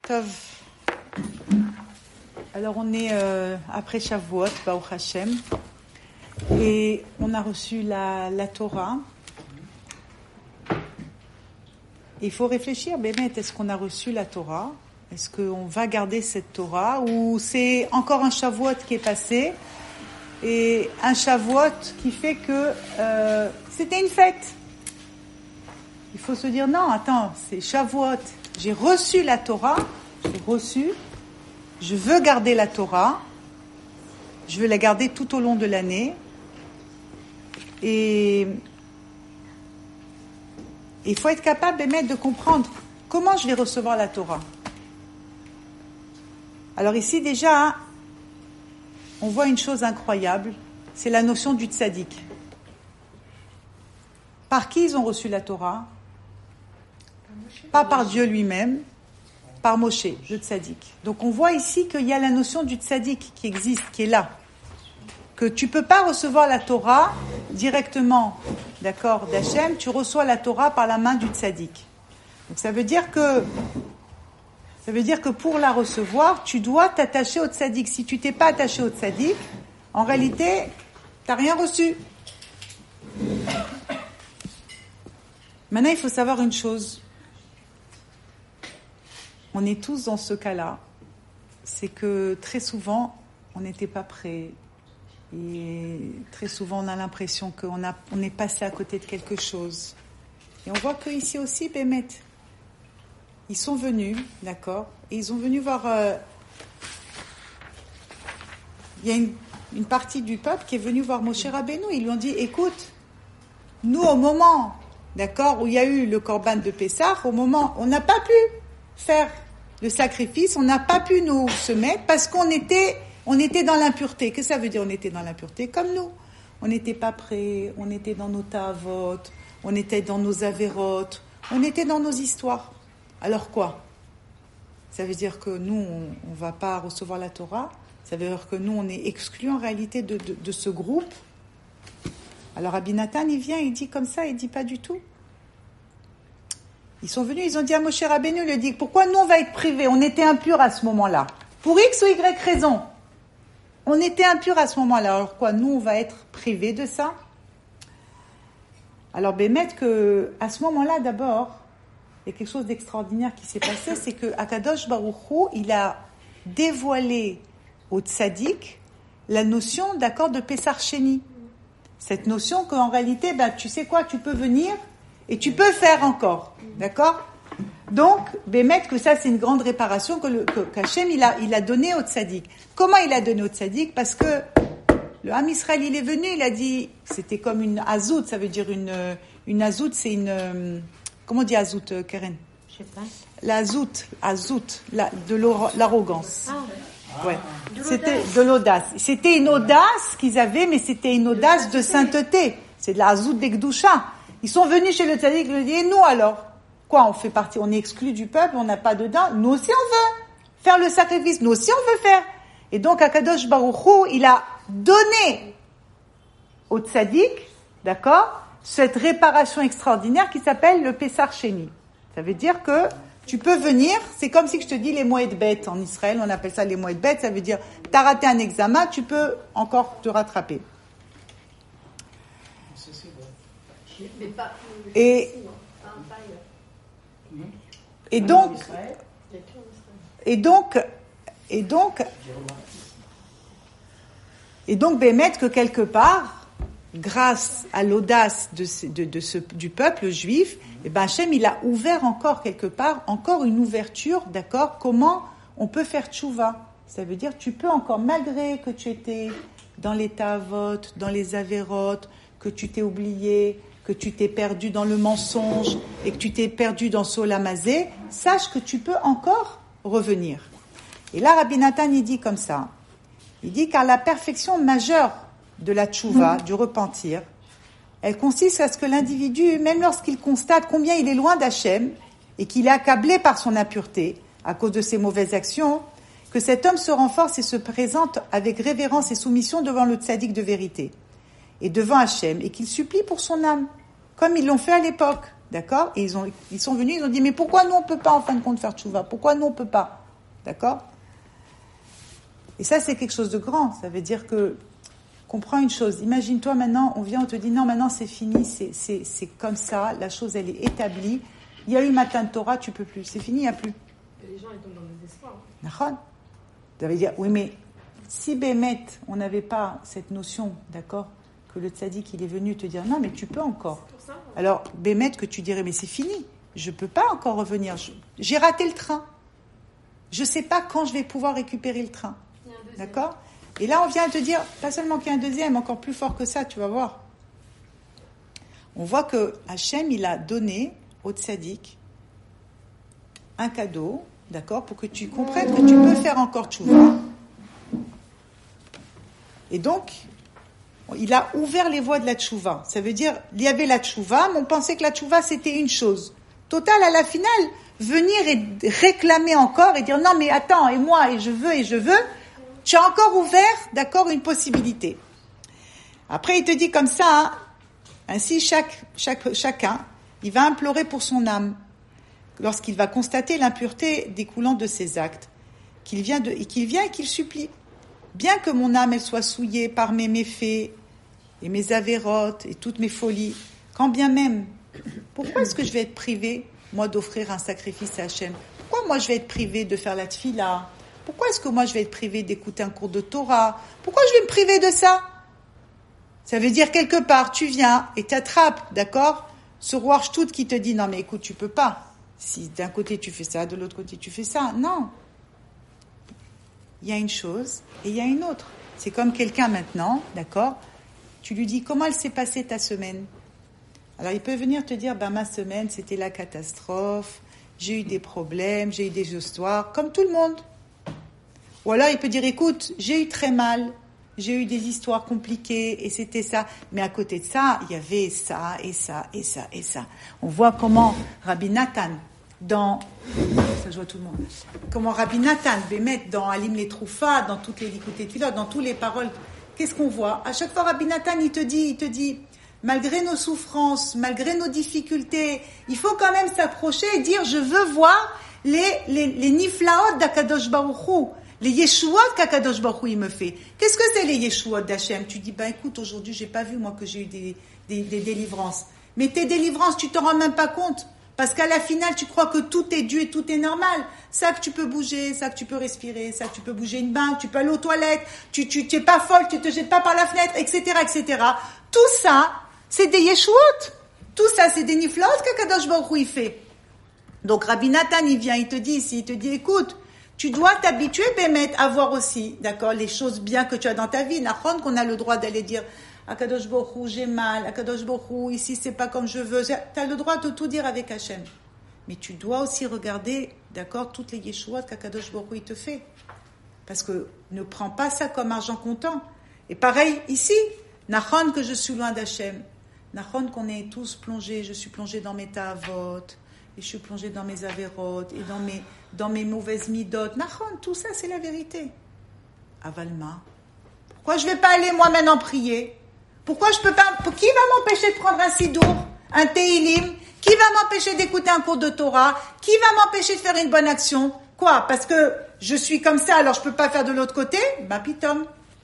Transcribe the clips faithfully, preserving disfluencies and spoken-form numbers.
Tov. Alors on est euh, après Shavuot, Baruch Hashem, et on a reçu la, la Torah. Il faut réfléchir, Bémet, est-ce qu'on a reçu la Torah? Est-ce qu'on va garder cette Torah? Ou c'est encore un Shavuot qui est passé, et un Shavuot qui fait que euh, c'était une fête? Il faut se dire, non, attends, c'est Shavuot. J'ai reçu la Torah, j'ai reçu, je veux garder la Torah, je veux la garder tout au long de l'année. Et il faut être capable de comprendre comment je vais recevoir la Torah. Alors ici déjà, on voit une chose incroyable, c'est la notion du tzaddik. Par qui ils ont reçu la Torah? Pas par Dieu lui-même, par Moshe, le tzaddik. Donc on voit ici qu'il y a la notion du tzaddik qui existe, qui est là. Que tu ne peux pas recevoir la Torah directement, d'accord, d'Hachem, tu reçois la Torah par la main du tzaddik. Donc ça veut dire que, ça veut dire que pour la recevoir, tu dois t'attacher au tzaddik. Si tu t'es pas attaché au tzaddik, en réalité, tu n'as rien reçu. Maintenant, il faut savoir une chose. On est tous dans ce cas-là. C'est que très souvent, on n'était pas prêt. Et très souvent, on a l'impression qu'on a, on est passé à côté de quelque chose. Et on voit qu'ici aussi, Bémet, ils sont venus, d'accord, et ils ont venu voir... Euh, il y a une, une partie du peuple qui est venue voir Moshe Rabbeinu. Ils lui ont dit, écoute, nous, au moment, d'accord, où il y a eu le Korban de Pessah, au moment, on n'a pas pu faire le sacrifice, on n'a pas pu nous se mettre parce qu'on était... On était dans l'impureté. Qu'est-ce que ça veut dire, on était dans l'impureté? Comme nous. On n'était pas prêts, on était dans nos ta'avot, on était dans nos avérotes, on était dans nos histoires. Alors quoi? Ça veut dire que nous, on ne va pas recevoir la Torah? Ça veut dire que nous, on est exclus en réalité de, de, de ce groupe? Alors Rabbi Nathan, il vient, il dit comme ça, il dit pas du tout. Ils sont venus, ils ont dit à Moshe Rabbeinu, il lui dit, pourquoi nous, on va être privés? On était impurs à ce moment-là. Pour X ou Y raison. On était impurs à ce moment-là. Alors quoi, nous, on va être privés de ça? Alors, Bémet, que à ce moment-là, d'abord, il y a quelque chose d'extraordinaire qui s'est passé, c'est que Akadosh Baruch Hu, il a dévoilé au tzaddik la notion, d'accord, de Pessar Sheni. Cette notion qu'en réalité, ben, tu sais quoi, tu peux venir et tu peux faire encore, d'accord? Donc, Bémet, que ça, c'est une grande réparation que, le, que qu'Hachem, il a, il a donné au tzaddik. Comment il a donné au tzaddik? Parce que le Ham Israël, il est venu, il a dit, c'était comme une azout, ça veut dire une, une azout, c'est une, comment on dit azout, Karen? Je sais pas. La azout, azout, la, de l'arrogance. Ah. Ouais. De c'était de l'audace. C'était une audace qu'ils avaient, mais c'était une audace de sainteté. C'est de la azout d'Ekdoucha. Ils sont venus chez le tzaddik, ils lui ont dit, et nous alors? Quoi, on fait partie, on est exclu du peuple, on n'a pas dedans. Nous aussi, on veut faire le sacrifice. Nous aussi, on veut faire. Et donc, Akadosh Baruch Hu, il a donné au tzaddik, d'accord, cette réparation extraordinaire qui s'appelle le Pessar Sheni. Ça veut dire que tu peux venir, c'est comme si je te dis les moed bêtes en Israël, on appelle ça les moed bêtes, ça veut dire, t'as raté un examen, tu peux encore te rattraper. Et, Et donc, et donc, et donc, et donc, Bémet, que quelque part, grâce à l'audace de, ce, de, de ce, du peuple juif, et ben Hachem, il a ouvert encore quelque part, encore une ouverture, d'accord, comment on peut faire tchouva. Ça veut dire, tu peux encore, malgré que tu étais dans les ta'avot, dans les avérotes, que tu t'es oublié, que tu t'es perdu dans le mensonge et que tu t'es perdu dans Solamazé, sache que tu peux encore revenir. Et là, Rabbi Nathan, il dit comme ça. Il dit, car la perfection majeure de la tchouva, du repentir, elle consiste à ce que l'individu, même lorsqu'il constate combien il est loin d'Hachem et qu'il est accablé par son impureté à cause de ses mauvaises actions, que cet homme se renforce et se présente avec révérence et soumission devant le tzaddik de vérité et devant Hachem, et qu'il supplie pour son âme, comme ils l'ont fait à l'époque. d'accord? Et ils, ont, ils sont venus, ils ont dit, mais pourquoi nous on ne peut pas en fin de compte faire tchouva? Pourquoi nous on ne peut pas? D'accord? Et ça, c'est quelque chose de grand. Ça veut dire que, comprends une chose, imagine-toi maintenant, on vient, on te dit, non, maintenant c'est fini, c'est, c'est, c'est comme ça, la chose elle est établie. Il y a eu matin de Torah, tu peux plus, c'est fini, il n'y a plus. Et les gens, ils tombent dans le désespoir. D'accord? Ça veut dire, oui, mais si Bémet, on n'avait pas cette notion, d'accord, que le tzaddik, il est venu te dire, non, mais tu peux encore. C'est pour ça, ouais. Alors, Bémet, que tu dirais, mais c'est fini, je ne peux pas encore revenir, Je- j'ai raté le train. Je ne sais pas quand je vais pouvoir récupérer le train. Il y a un deuxième. D'accord? Et là, on vient te dire, pas seulement qu'il y a un deuxième, encore plus fort que ça, tu vas voir. On voit que Hachem, il a donné au tzaddik un cadeau, d'accord, pour que tu comprennes que tu peux faire encore tchouva. Et donc, il a ouvert les voies de la tchouva. Ça veut dire, il y avait la tchouva, mais on pensait que la tchouva, c'était une chose. Total, à la finale, venir et réclamer encore et dire, non, mais attends, et moi, et je veux, et je veux, tu as encore ouvert, d'accord, une possibilité. Après, il te dit comme ça, hein, ainsi, chaque, chaque, chacun, il va implorer pour son âme, lorsqu'il va constater l'impureté découlant de ses actes, qu'il vient, de, et qu'il vient et qu'il supplie. Bien que mon âme elle soit souillée par mes méfaits et mes avérotes et toutes mes folies, quand bien même, pourquoi est-ce que je vais être privé, moi, d'offrir un sacrifice à Hachem? Pourquoi moi je vais être privé de faire la tfila? Pourquoi est-ce que moi je vais être privé d'écouter un cours de Torah? Pourquoi je vais me priver de ça? Ça veut dire quelque part, tu viens et t'attrapes, d'accord, ce roi Shtout qui te dit, non mais écoute, tu peux pas. Si d'un côté tu fais ça, de l'autre côté tu fais ça. Non. Il y a une chose et il y a une autre. C'est comme quelqu'un maintenant, d'accord, tu lui dis, comment elle s'est passée ta semaine? Alors il peut venir te dire, ben ma semaine c'était la catastrophe, j'ai eu des problèmes, j'ai eu des histoires, comme tout le monde. Ou alors il peut dire, écoute, j'ai eu très mal, j'ai eu des histoires compliquées et c'était ça. Mais à côté de ça, il y avait ça et ça et ça et ça. On voit comment Rabbi Nathan, dans... Ça joue à tout le monde. Comment Rabbi Nathan, Bémet, dans Alim les Troufas, dans toutes les Likuté Tfilah, dans toutes les paroles, qu'est-ce qu'on voit? À chaque fois, Rabbi Nathan, il te dit, il te dit, malgré nos souffrances, malgré nos difficultés, il faut quand même s'approcher et dire, je veux voir les, les, les niflaot d'Akadosh Baruch Hu. Les Yeshuot qu'Akadosh Baruch Hu il me fait. Qu'est-ce que c'est les Yeshuot d'Hachem? Tu dis, ben écoute, aujourd'hui, j'ai pas vu, moi, que j'ai eu des, des, des délivrances. Mais tes délivrances, tu t'en rends même pas compte. Parce qu'à la finale, tu crois que tout est dû et tout est normal. Ça que tu peux bouger, ça que tu peux respirer, ça que tu peux bouger une banque, tu peux aller aux toilettes, tu, tu, tu es pas folle, tu te jettes pas par la fenêtre, et cetera, et cetera. Tout ça, c'est des Yeshuot. Tout ça, c'est des niflaot qu'Akadosh Baruch Hu il fait. Donc, Rabbi Nathan, il vient, il te dit ici, il te dit, écoute, tu dois t'habituer, Bémet, à voir aussi, d'accord, les choses bien que tu as dans ta vie. Nachon, qu'on a le droit d'aller dire, Akadosh Baruch Hu, j'ai mal, Akadosh Baruch Hu, ici c'est pas comme je veux. Tu as le droit de tout dire avec Hachem. Mais tu dois aussi regarder, d'accord, toutes les Yeshuot qu'Akadosh Baruch Hu il te fait. Parce que ne prends pas ça comme argent comptant. Et pareil, ici, Nachon, que je suis loin d'Hachem. Nachon, qu'on est tous plongés, je suis plongé dans mes ta'avot, et je suis plongé dans mes avérotes, et dans mes, dans mes mauvaises midotes. Nachon, tout ça, c'est la vérité. Avalma. Pourquoi je ne vais pas aller moi maintenant prier? Pourquoi je peux pas? Qui va m'empêcher de prendre un sidour, un teilim? Qui va m'empêcher d'écouter un cours de Torah? Qui va m'empêcher de faire une bonne action? Quoi? Parce que je suis comme ça, alors je peux pas faire de l'autre côté? Bah, pitom.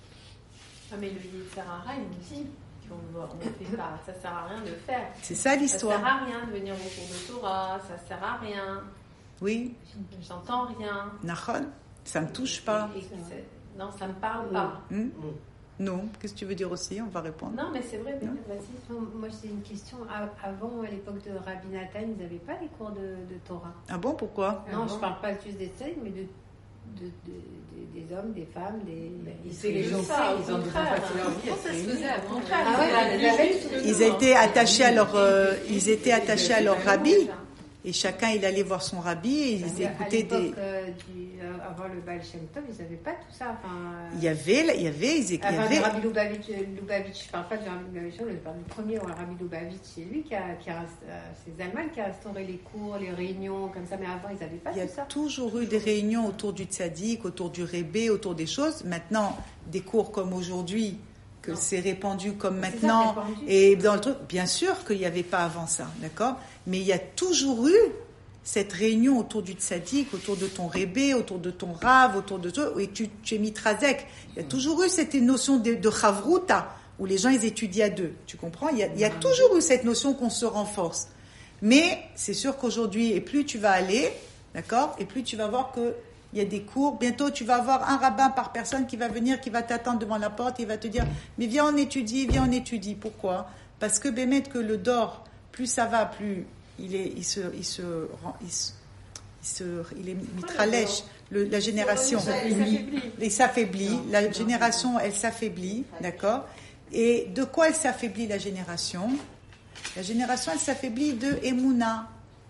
Ah, mais le Yitzhara, il nous dit qu'on ne fait pas, ça sert à rien de faire. C'est ça l'histoire. Ça sert à rien de venir au cours de Torah, ça sert à rien. Oui. J'entends rien. Nachon, ça me touche pas. Et, et c'est... Non, ça me parle pas. Mmh. Non, qu'est-ce que tu veux dire aussi? On va répondre. Non, mais c'est vrai, vas-y. Moi, j'ai une question. Avant, à l'époque de Rabbi Nathan, ils n'avaient pas les cours de, de Torah. Ah bon, pourquoi? Non, je ne parle pas juste des tzaddik, mais de, de, de, de, des hommes, des femmes, des... C'est les gens ça, ils ont déjà passé leur vie. Ça se faisait au contraire. Ah ouais, ils étaient attachés à leur, euh, ils étaient attachés à leur rabbi. Et chacun, il allait voir son rabbi et ils écoutaient des... Euh, du, euh, avant le Baal Shem Tov, ils n'avaient pas tout ça. Enfin, euh... Il y avait, il y avait, ils écoutaient... Enfin, le Rabbi Lubavitch, Lubavitch, je ne parle pas du Rabbi Lubavitch, je parle du premier, le Rabbi Lubavitch, c'est lui qui a, qui a euh, c'est Zalman qui a restauré les cours, les réunions, comme ça, mais avant, ils n'avaient pas tout ça. Il y a toujours eu des réunions autour du tzaddik, autour du rébé, autour des choses. Maintenant, des cours comme aujourd'hui, que c'est répandu comme maintenant. répandu. Et dans le truc, bien sûr qu'il n'y avait pas avant ça, d'accord? Mais il y a toujours eu cette réunion autour du tzaddik, autour de ton rébé, autour de ton rave, autour de toi, et tu, tu es mitrazek. Il y a toujours eu cette notion de, de chavruta, où les gens ils étudient à deux. Tu comprends? Il y a, il y a toujours eu cette notion qu'on se renforce. Mais c'est sûr qu'aujourd'hui, et plus tu vas aller, d'accord, et plus tu vas voir que il y a des cours. Bientôt, tu vas avoir un rabbin par personne qui va venir, qui va t'attendre devant la porte et il va te dire « Mais viens, on étudie, viens, on étudie. » Pourquoi? Parce que, bémet que le dor, plus ça va, plus il est, il se, il se, il se, il se, il est mitralèche, le, la génération. Il s'affaiblit. La génération, elle s'affaiblit, d'accord? Et de quoi elle s'affaiblit, la génération? La génération, elle s'affaiblit de Emouna.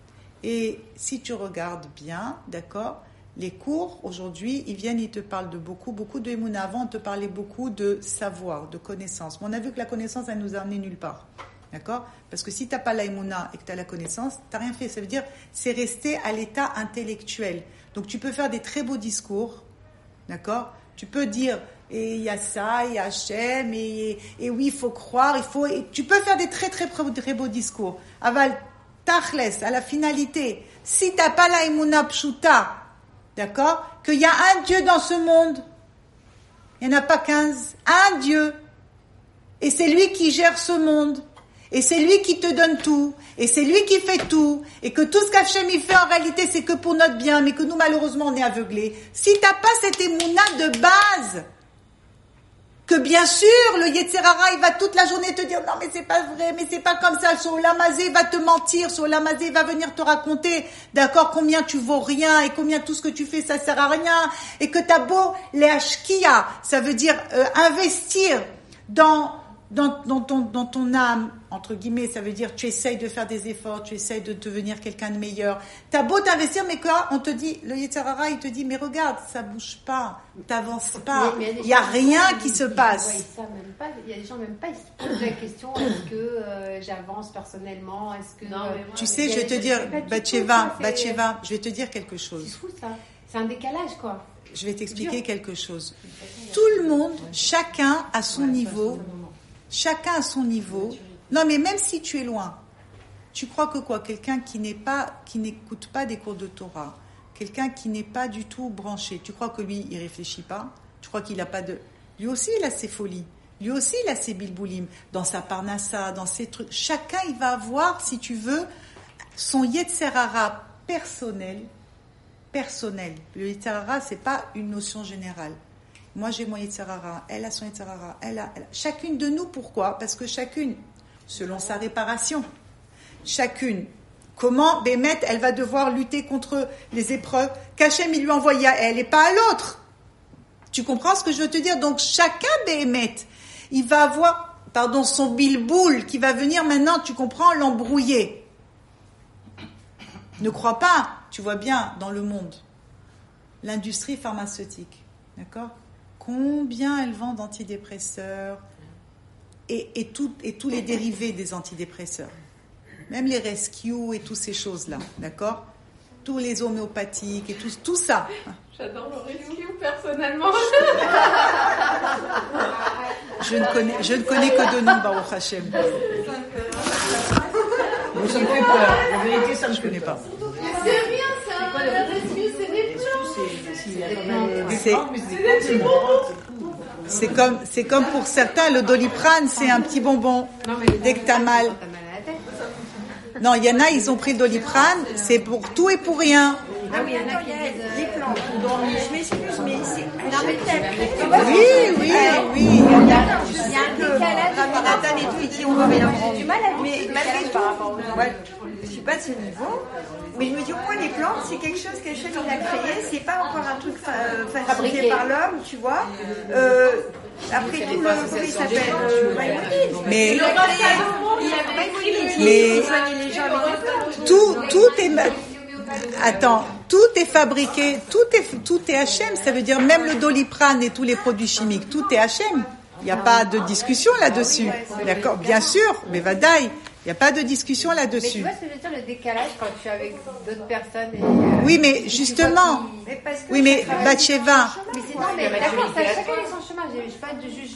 Et si tu regardes bien, d'accord, les cours, aujourd'hui, ils viennent, ils te parlent de beaucoup, beaucoup de Emouna. Avant, on te parlait beaucoup de savoir, de connaissance. Mais on a vu que la connaissance, elle nous a amené nulle part. D'accord? Parce que si tu n'as pas la Emouna et que tu as la connaissance, tu n'as rien fait. Ça veut dire, c'est rester à l'état intellectuel. Donc, tu peux faire des très beaux discours. D'accord? Tu peux dire, et il y a ça, il y a Hachem, et, et oui, il faut croire, il faut... Et tu peux faire des très, très, très beaux discours. Aval, tachles, à la finalité, si tu n'as pas la Emouna pshuta, d'accord? Qu'il y a un Dieu dans ce monde. Il n'y en a pas quinze. Un Dieu. Et c'est lui qui gère ce monde. Et c'est lui qui te donne tout. Et c'est lui qui fait tout. Et que tout ce qu'Hachem il fait en réalité, c'est que pour notre bien. Mais que nous, malheureusement, on est aveuglés. Si tu n'as pas cette émouna de base, que bien sûr, le Yetzer Hara, il va toute la journée te dire « Non, mais c'est pas vrai, mais c'est pas comme ça. » Sur l'amazé, il va te mentir. Sur l'amazé, il va venir te raconter, d'accord, combien tu vaux rien et combien tout ce que tu fais, ça sert à rien. Et que t'as beau les hashkia, ça veut dire euh, investir dans, dans, dans, ton, dans ton âme, entre guillemets, ça veut dire tu essayes de faire des efforts, tu essayes de devenir quelqu'un de meilleur. T'as beau t'investir, mais quoi, on te dit, le Yetzer Hara, il te dit, mais regarde, ça bouge pas, t'avances pas, il y a rien qui se passe. Ouais, ça, même pas, il y a des gens même pas, ils se posent la question, est-ce que euh, j'avance personnellement, est-ce que... Non, mais moi, tu sais, je vais te des- dire, c'est pas du tout Batsheva, ça, c'est- Batsheva, je vais te dire quelque C'est chose. fou ça, c'est un décalage quoi. Je vais t'expliquer dur. quelque chose. Tout le monde, chacun à son niveau, chacun à son niveau. Non, mais même si tu es loin, tu crois que quoi? Quelqu'un qui n'est pas, qui n'écoute pas des cours de Torah, quelqu'un qui n'est pas du tout branché, tu crois que lui, il réfléchit pas? Tu crois qu'il a pas de... Lui aussi, il a ses folies. Lui aussi, il a ses bilboulim. Dans sa parnassa, dans ses trucs. Chacun, il va avoir, si tu veux, son Yetzer Hara personnel. Personnel. Le Yetzer Hara, c'est pas une notion générale. Moi, j'ai mon Yetzer Hara. Elle a son Yetzer Hara. Elle a, elle a. Chacune de nous, pourquoi? Parce que chacune, selon sa réparation, chacune, comment, Bémet, elle va devoir lutter contre les épreuves qu'Hachem, il lui envoie à elle et pas à l'autre. Tu comprends ce que je veux te dire? Donc, chacun, Bémet, il va avoir, pardon, son bilboul qui va venir maintenant, tu comprends, l'embrouiller. Ne crois pas, tu vois bien, dans le monde, l'industrie pharmaceutique, d'accord? Combien elle vend d'antidépresseurs et, et, tout, et tous les dérivés des antidépresseurs, même les rescue et toutes ces choses-là, d'accord? Tous les homéopathiques et tout, tout ça. J'adore le rescue personnellement. Je ne connais, je ne connais que deux noms, Baruch Hashem. Moi, ça me fait peur. La vérité, ça me Je ne connais pas. C'est rien, c'est un rescue, c'est des plantes. C'est- C'est comme, c'est comme pour certains, le Doliprane, c'est un petit bonbon. Non, mais Dès que t'as mal. Quand t'as mal à la tête. Non, il y en a, ils ont pris Doliprane, c'est pour tout et pour rien. Ah oui, il y en a qui disent, Les euh, plantes. Je m'excuse, mais c'est Non, mais Oui, oui, oui. Il y a un décalage. Rami Nathan et tout, il dit on va mélanger. du mal à Mais vivre malgré par rapport aux tout, gens. ouais, je suis pas de ce niveau, mais je me dis au moins les plantes, c'est quelque chose qu'Hachem il a créé, c'est pas encore un truc fa- euh, fabriqué Fabriqué. par l'homme, tu vois. Euh, après tout le, comment il s'appelle euh, Maïmonide. Mais, Il a créé, il a Maïmonide, il Mais- il soignait les gens avec les plantes. tout, tout est, ma- attends, tout est fabriqué, tout est, tout est Hachem, ça veut dire même le Doliprane et tous les produits chimiques, tout est Hachem. Il n'y a pas de discussion là-dessus. D'accord? Bien sûr, mais Vadaï, il n'y a pas de discussion Mais tu là-dessus. vois ce que je veux dire, le décalage quand tu es avec d'autres personnes et... euh, Oui, mais et tu vois justement, qu'ils- Mais parce que oui, mais chacun- Bathsheba, Mais c'est non, mais d'accord, ça, chacun a son chemin. J'ai j'ai pas de jugement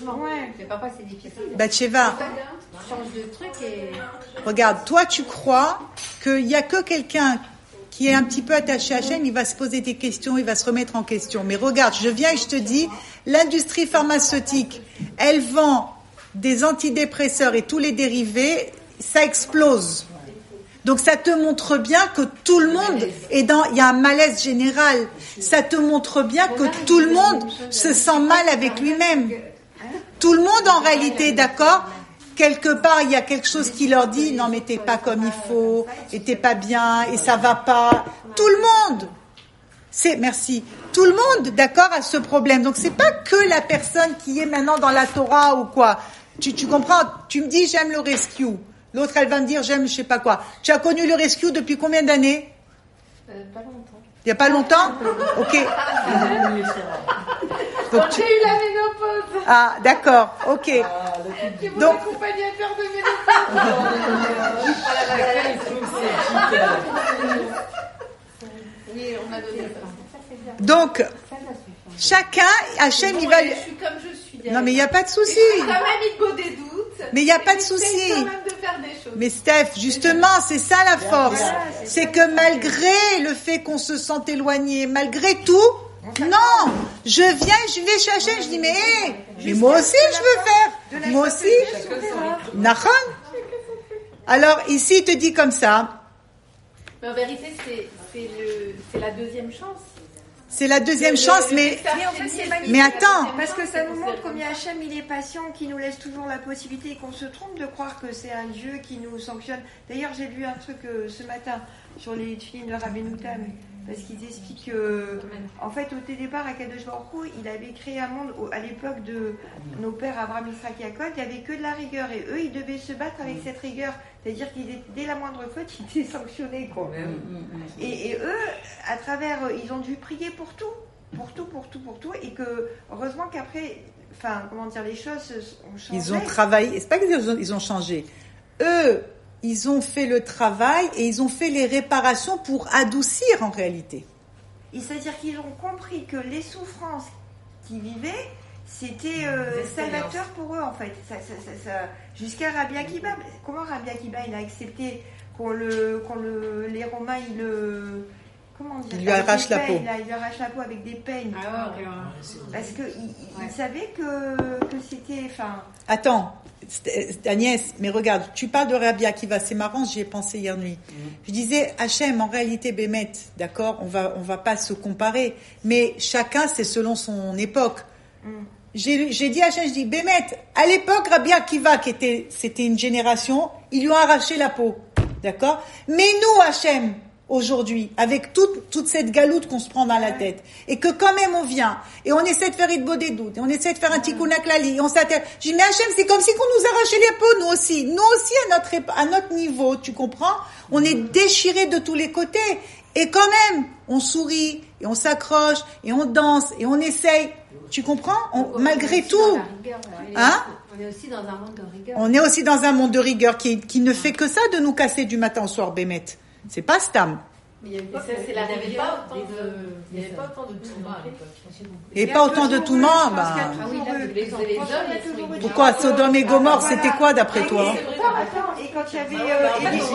doucement. Ouais. Mais parfois, c'est difficile. Bathsheba, Tu changes de truc et... regarde, toi tu crois qu'il n'y a que quelqu'un qui est un petit peu attaché à Hachem, il va se poser des questions, il va se remettre en question. Mais regarde, je viens et je te dis, l'industrie pharmaceutique, elle vend des antidépresseurs et tous les dérivés, ça explose. Donc ça te montre bien que tout le monde est dans, il y a un malaise général. Ça te montre bien que tout le monde se sent mal avec lui-même. Tout le monde en réalité, d'accord ? Quelque part, il y a quelque chose qui leur dit, non mais t'es pas comme il faut, et t'es pas bien, et ça va pas. Tout le monde. C'est, merci. Tout le monde, d'accord, a ce problème. Donc c'est pas que la personne qui est maintenant dans la Torah ou quoi. Tu, tu comprends? Tu me dis, j'aime le rescue. L'autre, elle va me dire, j'aime je sais pas quoi. Tu as connu le rescue depuis combien d'années? Euh, pas longtemps. Il y a pas longtemps? Ok. Donc, tu... J'ai eu la ménopause. Ah, d'accord, ok. J'ai mon Donc- accompagnateur de ménopause. Oui, on a donné ça. Donc, chacun, Hachem, il va... Je suis comme je suis. Non, mais il n'y a pas de souci. J'ai quand même il faut des doutes. Mais il n'y a pas de J'essaie souci. quand même de faire des choses. Mais Steph, justement, c'est ça la force. C'est que malgré le fait qu'on se sente éloigné, malgré tout, non, je viens, je vais chez Hachem, je dis, mais, hé, mais moi aussi je veux faire. Moi aussi. Nachon. Alors, ici, il te dit comme ça. Mais en vérité, c'est, c'est, le, c'est la deuxième chance. C'est la deuxième Le- chance, le mais... Pessah Mais en fait, c'est Sheni, magnifique. Mais attends. Parce que ça nous montre combien Hachem il est patient, qu'il nous laisse toujours la possibilité et qu'on se trompe de croire que c'est un Dieu qui nous sanctionne. D'ailleurs, j'ai lu un truc euh, ce matin sur les films de Rabbeinu Tam, parce qu'ils expliquent que, en fait, au départ, à Kadosh Baruch Hu, il avait créé un monde au- à l'époque de nos pères Abraham, Isaac et Jacob, il n'y avait que de la rigueur et eux, ils devaient se battre avec cette rigueur. C'est-à-dire qu'ils étaient, dès la moindre faute, ils étaient sanctionnés, quoi. Et, et eux, à travers, ils ont dû prier pour tout. Pour tout, pour tout, pour tout, et que heureusement qu'après, enfin, comment dire, les choses ont changé. Ils ont travaillé, c'est pas qu'ils ont, ils ont changé. Eux, ils ont fait le travail et ils ont fait les réparations pour adoucir en réalité. Et c'est-à-dire qu'ils ont compris que les souffrances qu'ils vivaient, c'était euh, salvateur pour eux en fait. Ça, ça, ça, ça, jusqu'à Rabbi Akiba. Comment Rabbi Akiba il a accepté qu'on le, qu'on le, les Romains ils le Comment dire, il lui arrache la peau. Là, il lui arrache la peau avec des peignes. Ah ouais, Parce qu'il il, il Ouais. savait que, que c'était. Enfin, Attends, Agnès, mais regarde, tu parles de Rabbi Akiva, c'est marrant, j'y ai pensé hier nuit. Je disais, Hachem, en réalité, Bémet, d'accord, on va, on va pas se comparer, mais chacun, c'est selon son époque. mm. J'ai, j'ai dit à Hachem, je dis, Bémet, à l'époque, Rabbi Akiva, qui était, c'était une génération, ils lui ont arraché la peau, d'accord? Mais nous, Hachem, aujourd'hui, avec toute, toute cette galoute qu'on se prend dans la tête, et que quand même on vient, et on essaie de faire Idbo des doutes, et on essaie de faire un tikkun haklali, et on s'attelle. Je dis, mais Hachem, c'est comme si qu'on nous arrachait les peaux, nous aussi. Nous aussi, à notre, ép- à notre niveau, tu comprends? On est déchirés de tous les côtés. Et quand même, on sourit, et on s'accroche, et on danse, et on essaye. Tu comprends? On- malgré tout. Hein? On est aussi dans un monde de rigueur. On est aussi dans un monde de rigueur qui, qui ne fait que ça de nous casser du matin au soir, Bémet. C'est pas Stam. Mais il y a une Et fois, ça, c'est la il n'y avait rigueur pas autant des de, hommes. il n'y avait pas autant de tourments à l'époque. Et pas autant de tout le monde. Bah. Ah oui, là, les, les hommes, ils sont Pourquoi Sodome et Gomorre, c'était quoi d'après toi? Et, attends, et quand il y avait euh, et les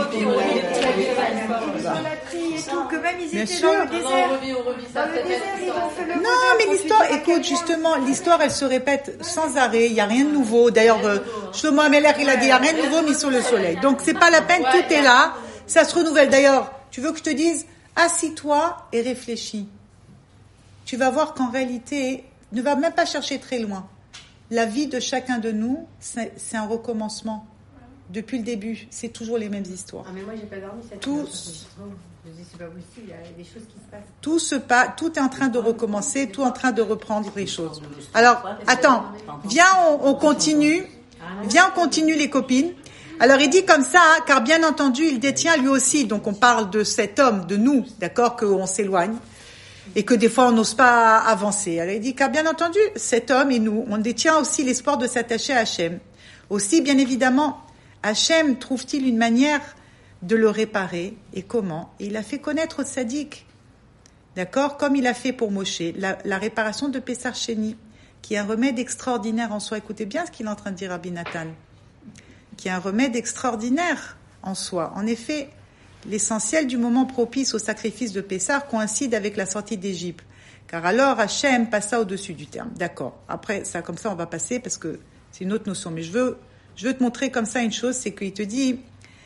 idolâtries et tout, que même ils Bien étaient sûr. dans le Non, on désert. revit, on revit ça. Dans le désert, ils ont fait le Non, bonheur mais pour l'histoire, se dire à écoute, quel justement, l'histoire, elle se répète sans arrêt. Il n'y a rien de nouveau. D'ailleurs, euh, Shlomo Ameler, il a dit, il n'y a rien de nouveau mis sur le soleil. Donc, c'est pas la peine, tout est là. Ça se renouvelle. D'ailleurs, tu veux que je te dise, assis-toi et réfléchis. Tu vas voir qu'en réalité, ne va même pas chercher très loin. La vie de chacun de nous, c'est, c'est un recommencement. Depuis le début, c'est toujours les mêmes histoires. Ah, mais moi, j'ai pas dormi cette Tous. nuit. Je me dis, c'est pas possible, il y a des choses qui se passent. Tout se passe, tout est en train de recommencer, tout est en train de reprendre les choses. Alors, attends, viens, on, on continue. Viens, on continue les copines. Alors, il dit comme ça, hein, car bien entendu, il détient lui aussi. Donc, on parle de cet homme, de nous, d'accord, qu'on s'éloigne et que des fois, on n'ose pas avancer. Alors, il dit, car bien entendu, cet homme et nous, on détient aussi l'espoir de s'attacher à Hachem. Aussi, bien évidemment, Hachem trouve-t-il une manière de le réparer et comment? Et il a fait connaître au tzaddik, d'accord, comme il a fait pour Moshe, la, la réparation de Pessar Sheni, qui est un remède extraordinaire en soi. Écoutez bien ce qu'il est en train de dire Rabbi Nathan. Qui est un remède extraordinaire en soi. En effet, l'essentiel du moment propice au sacrifice de Pessah coïncide avec la sortie d'Égypte. Car alors Hachem passa au-dessus du terme. D'accord. Après, ça, comme ça, on va passer parce que c'est une autre notion. Mais je veux, je veux te montrer comme ça une chose, c'est qu'il te dit,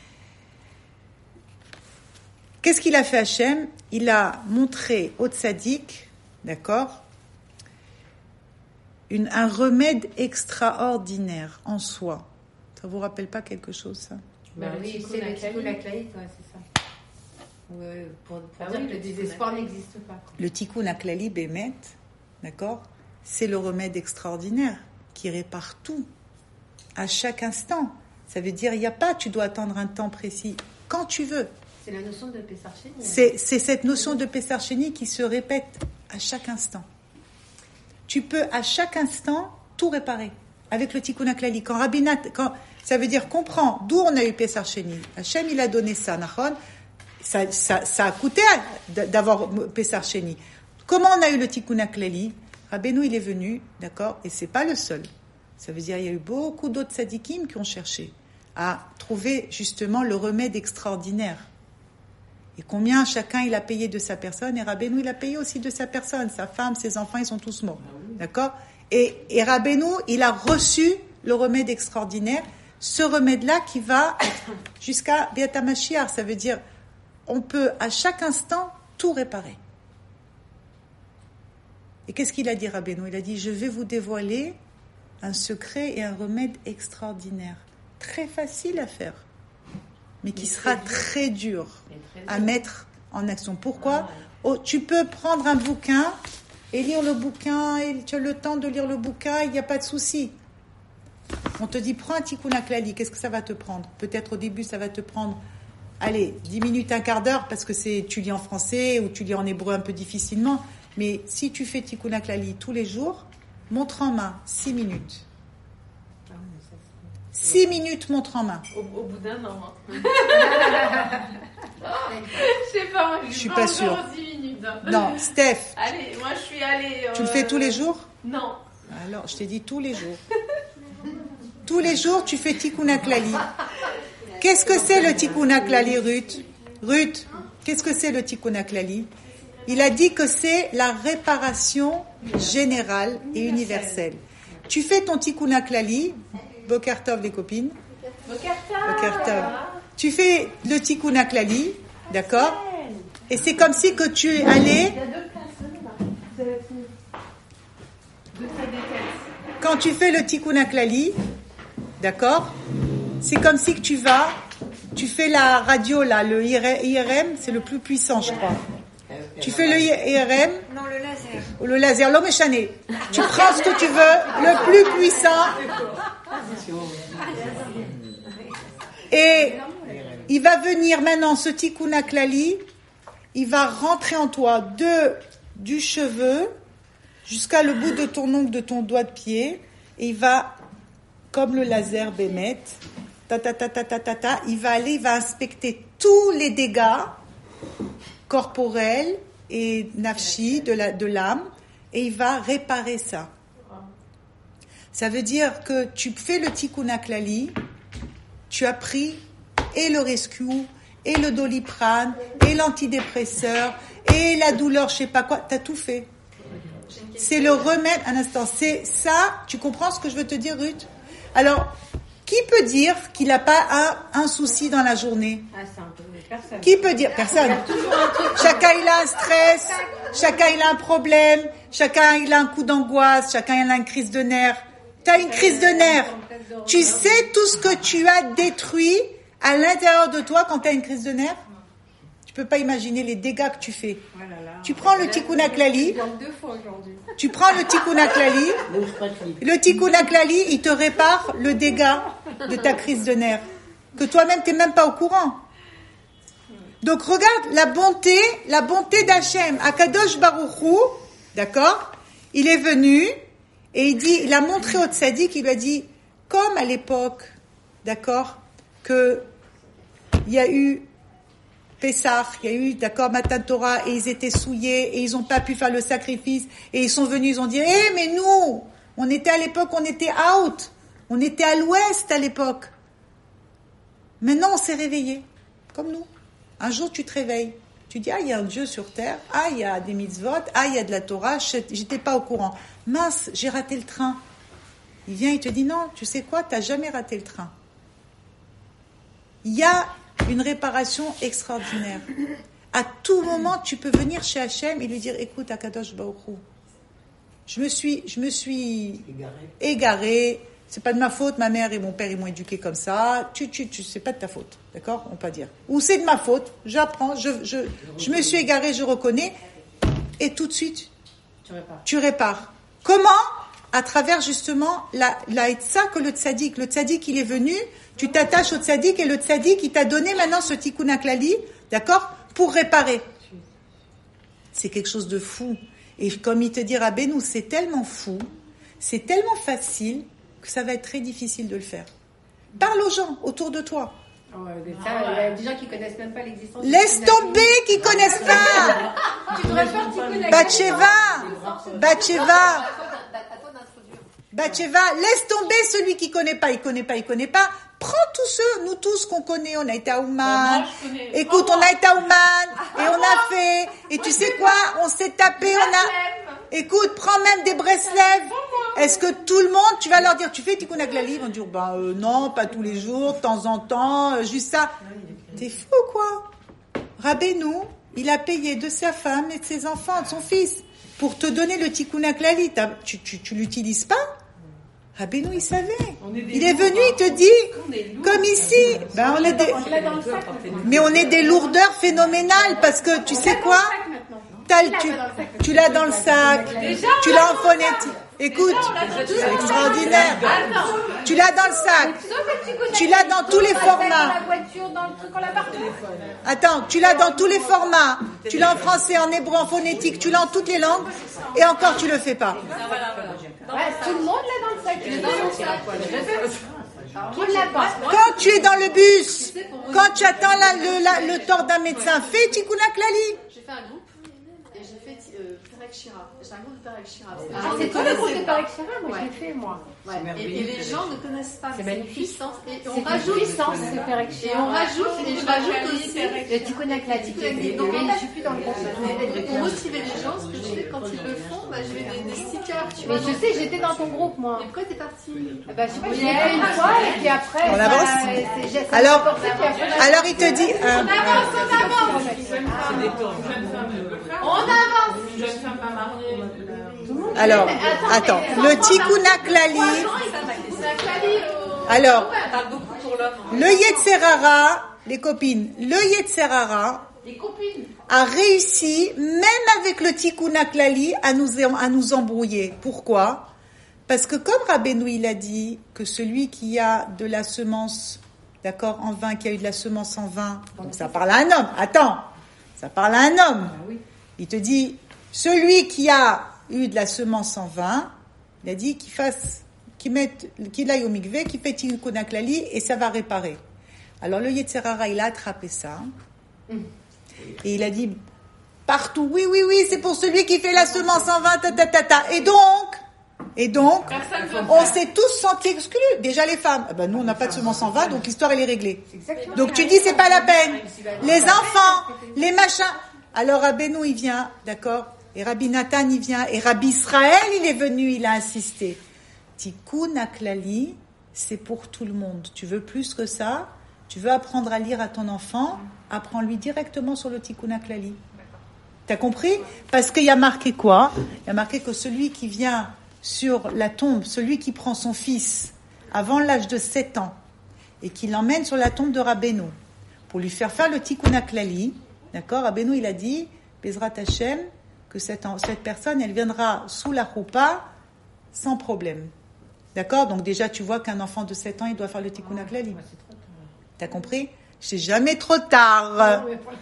qu'est-ce qu'il a fait Hachem? Il a montré au tzaddik, d'accord, une, un remède extraordinaire en soi. Ça vous rappelle pas quelque chose, ça? Bah oui, c'est le tikkun haklali, ouais, c'est ça. Ouais, pour pour ah dire oui, que le désespoir n'existe pas. Quoi. Le tikkun haklali bémet, d'accord, c'est le remède extraordinaire qui répare tout, à chaque instant. Ça veut dire, il n'y a pas, tu dois attendre un temps précis, quand tu veux. C'est la notion de Pessar Sheni. C'est, c'est cette notion de Pessar Sheni qui se répète à chaque instant. Tu peux à chaque instant tout réparer avec le tikkun haklali. Quand Rabbinat, quand ça veut dire comprends d'où on a eu Pessar Sheni. Hachem il a donné ça, nachon. Ça, ça, ça a coûté d'avoir Pessar Sheni. Comment on a eu le tikkun haklali? Rabbeinu il est venu, d'accord, et c'est pas le seul. Ça veut dire il y a eu beaucoup d'autres tzadikim qui ont cherché à trouver justement le remède extraordinaire. Et combien chacun il a payé de sa personne, et Rabbeinu il a payé aussi de sa personne, sa femme, ses enfants, ils sont tous morts, d'accord? Et, et Rabbeinu il a reçu le remède extraordinaire, ce remède-là qui va jusqu'à Biat HaMashiach, ça veut dire on peut à chaque instant tout réparer. Et qu'est-ce qu'il a dit Rabbeinu? Il a dit je vais vous dévoiler un secret et un remède extraordinaire, très facile à faire, mais qui sera très dur à mettre en action. Pourquoi? Oh, tu peux prendre un bouquin et lire le bouquin, et tu as le temps de lire le bouquin, il n'y a pas de souci. On te dit, prends un tikkun haklali, qu'est-ce que ça va te prendre? Peut-être au début, ça va te prendre, allez, dix minutes, un quart d'heure, parce que c'est, tu lis en français ou tu lis en hébreu un peu difficilement. Mais si tu fais tikkun haklali tous les jours, montre en main, six minutes. Six minutes montre en main. Au, au bout d'un an. Hein. Je sais pas, moi, je, je suis pas sûre. Minutes, hein. Non, Steph. Allez, moi je suis allée. Euh... Tu le fais tous les jours? Non. Alors, je t'ai dit tous les jours. Tous les jours, tu fais tikkun haklali. Qu'est-ce que c'est le tikkun haklali, Ruth? Ruth, qu'est-ce que c'est le tikkun haklali? Il a dit que c'est la réparation générale et universelle. Tu fais ton tikkun haklali. Boker Tov, les copines. Boker Tov. Tu fais le tikkun haklali, d'accord? Et c'est comme si que tu es allé. Quand tu fais le tikkun haklali, d'accord? C'est comme si que tu vas, tu fais la radio là, le I R M, c'est le plus puissant, je crois. Tu fais le I R M. Non, le laser. Ou le laser, l'homme échané. Tu prends ce que tu veux, le plus puissant. Et il va venir maintenant, ce tikkun haklali, il va rentrer en toi de, du cheveu jusqu'à le bout de ton ongle, de ton doigt de pied, et il va, comme le laser bémet, ta ta ta ta ta ta ta, il va aller, il va inspecter tous les dégâts corporels et nafshi de la, de l'âme, et il va réparer ça. Ça veut dire que tu fais le tikkun haklali, tu as pris et le rescue, et le doliprane, et l'antidépresseur, et la douleur, je sais pas quoi, tu as tout fait. C'est le remède, un instant, c'est ça, tu comprends ce que je veux te dire, Ruth? Alors, qui peut dire qu'il n'a pas un, un souci dans la journée? Ah, c'est un peu personne. Qui peut dire? Personne. Chacun il a un stress, chacun il a un problème, chacun il a un coup d'angoisse, chacun il a une crise de nerfs. Tu as une crise de nerfs. Tu sais tout ce que tu as détruit à l'intérieur de toi quand tu as une crise de nerfs? Tu peux pas imaginer les dégâts que tu fais. Tu prends le tikkun haklali. Tu prends le tikkun haklali. Le tikkun haklali, il te répare le dégât de ta crise de nerfs que toi-même tu n'es même pas au courant. Donc regarde la bonté, la bonté d'Hachem, Akadosh Baruch Hu, d'accord? Il est venu et il dit, il a montré au tzaddik, il lui a dit, comme à l'époque, d'accord, que il y a eu Pessah, il y a eu, d'accord, Matan Torah, et ils étaient souillés, et ils n'ont pas pu faire le sacrifice, et ils sont venus, ils ont dit, eh, mais nous, On était à l'époque, on était out. On était à l'ouest à l'époque. Maintenant, on s'est réveillé, comme nous. Un jour, tu te réveilles. Tu dis, ah, il y a un Dieu sur terre. Ah, il y a des mitzvot. Ah, il y a de la Torah. J'étais pas au courant. Mince, j'ai raté le train. Il vient, il te dit, non, tu sais quoi, tu n'as jamais raté le train. Il y a une réparation extraordinaire. À tout moment, tu peux venir chez Hachem et lui dire, écoute, Akadosh Baruch Hu, je me suis, je me suis égarée. C'est pas de ma faute, ma mère et mon père ils m'ont éduqué comme ça. Tu, tu, tu, c'est pas de ta faute, d'accord? On peut pas dire. Ou c'est de ma faute. J'apprends, je, je, je me suis égarée, je reconnais, et tout de suite, Tu répares. tu répares. Comment? À travers justement la, la etza que le tzaddik. Le tzaddik il est venu, tu t'attaches au tzaddik et le tzaddik il t'a donné maintenant ce tikkun haklali, d'accord? Pour réparer. C'est quelque chose de fou. Et comme il te dit Rabbeinu, c'est tellement fou, c'est tellement facile que ça va être très difficile de le faire. Parle aux gens autour de toi. Oh, ouais, mais ça, il y a des gens qui connaissent même pas l'existence. Laisse tomber qui connaissent pas. Tu devrais faire Tikkun Haklali. Batsheva, Batsheva, Batsheva, laisse tomber celui qui connaît pas, il connaît pas, il connaît pas. Prends tous ceux, nous tous qu'on connaît, on a été à Ouman. Écoute, on a été à Ouman et on a fait. Et tu sais quoi? On s'est tapé, on a. Écoute, prends même des Breslev. Est-ce que tout le monde, tu vas leur dire, tu fais Tikkun Haklali? Ils vont dire, bah euh, non, pas tous les jours, de temps en temps, euh, juste ça. T'es fou quoi? Rabbeinu, il a payé de sa femme et de ses enfants, de son fils, pour te donner le Tikkun Haklali. T'as- Tu, tu, tu l'utilises pas? Rabbeinu, il savait. Il est venu, il te dit, comme ici. Ben, on est des, mais on est des lourdeurs phénoménales parce que tu sais quoi? T'as le- tu, tu l'as dans le sac, tu l'as en phonétique. Écoute, c'est extraordinaire. Tu l'as dans le sac, tu l'as dans tous les formats. La voiture, dans le truc, on l'a partout. Attends, tu l'as dans tous les formats. Tu l'as en français, en hébreu, en phonétique, tu l'as en toutes les langues. Et encore, tu le fais pas. Ouais, tout le monde l'a dans le sac. Il est dans le sac. Qui l'a pas? Quand tu es dans le bus, quand tu attends la- le, la- le tort d'un médecin, fais Tikkun Haklali. J'ai fait un groupe et j'ai fait euh, Perek Shira. J'ai un groupe de Perek Shira. Ah, c'est toi le groupe de Perek Shira, moi je l'ai fait moi. Ouais. Et, et les gens ne connaissent pas. C'est une magnifique. puissance. Et C'est on une rajoute. puissance, c'est Perek Et Shira. on rajoute, et je rajoute aussi. Le Tikkun Haklali. Donc, Mais je suis plus dans le groupe. Et pour motiver les gens, ce que je fais quand ils le font, bah, je mets des, des stickers, tu vois. Mais je sais, j'étais dans ton groupe moi. Et pourquoi t'es partie? Bah, je sais pas, je l'ai fait une fois et puis après. On ça- avance c'est- j'ai- ça m'a Alors, porté, puis après, alors il te dit, euh, On avance, on avance. On avance. Une jeune femme pas mariée. alors, attends, le Tikkun Haklali. C'est un clavier au- Alors, On parle beaucoup pour l'homme. le Yetzerara, les copines, le Yetzerara Les copines. a réussi, même avec le Tikkun Haklali, à nous, à nous embrouiller. Pourquoi? Parce que comme Rabbeinu il a dit que celui qui a de la semence, d'accord, en vin, qui a eu de la semence en vin, donc ça parle à un homme. Attends, ça parle à un homme. Il te dit, celui qui a eu de la semence en vin, il a dit qu'il fasse, qu'il mette, qu'il aille au mikvé, qu'il fait Tikkun Haklali et ça va réparer. Alors le Yetzerara, il a attrapé ça. Et il a dit, partout, oui, oui, oui, c'est pour celui qui fait la semence en vin, ta, ta, ta, ta. Et donc, et donc, on s'est tous sentis exclus. Déjà les femmes, ah ben nous on n'a pas de semence en vin, donc l'histoire elle est réglée. Donc tu dis c'est pas la peine. Les enfants, les machins. Alors Rabbeinu il vient, d'accord. Et Rabbi Nathan il vient, et Rabbi Israël il est venu, il a insisté. Tikkun Haklali, c'est pour tout le monde. Tu veux plus que ça? Tu veux apprendre à lire à ton enfant? Apprends-lui directement sur le Tikkun Haklali. T'as compris? Parce qu'il y a marqué quoi? Il y a marqué que celui qui vient sur la tombe, celui qui prend son fils avant l'âge de sept ans et qui l'emmène sur la tombe de Rabbeinu pour lui faire faire le Tikkun Haklali, d'accord? Rabbeinu il a dit, Bezrat Hashem, que cette, cette personne elle viendra sous la choupa sans problème. D'accord? Donc déjà tu vois qu'un enfant de sept ans il doit faire le Tikkun Haklali. T'as compris? C'est jamais trop tard.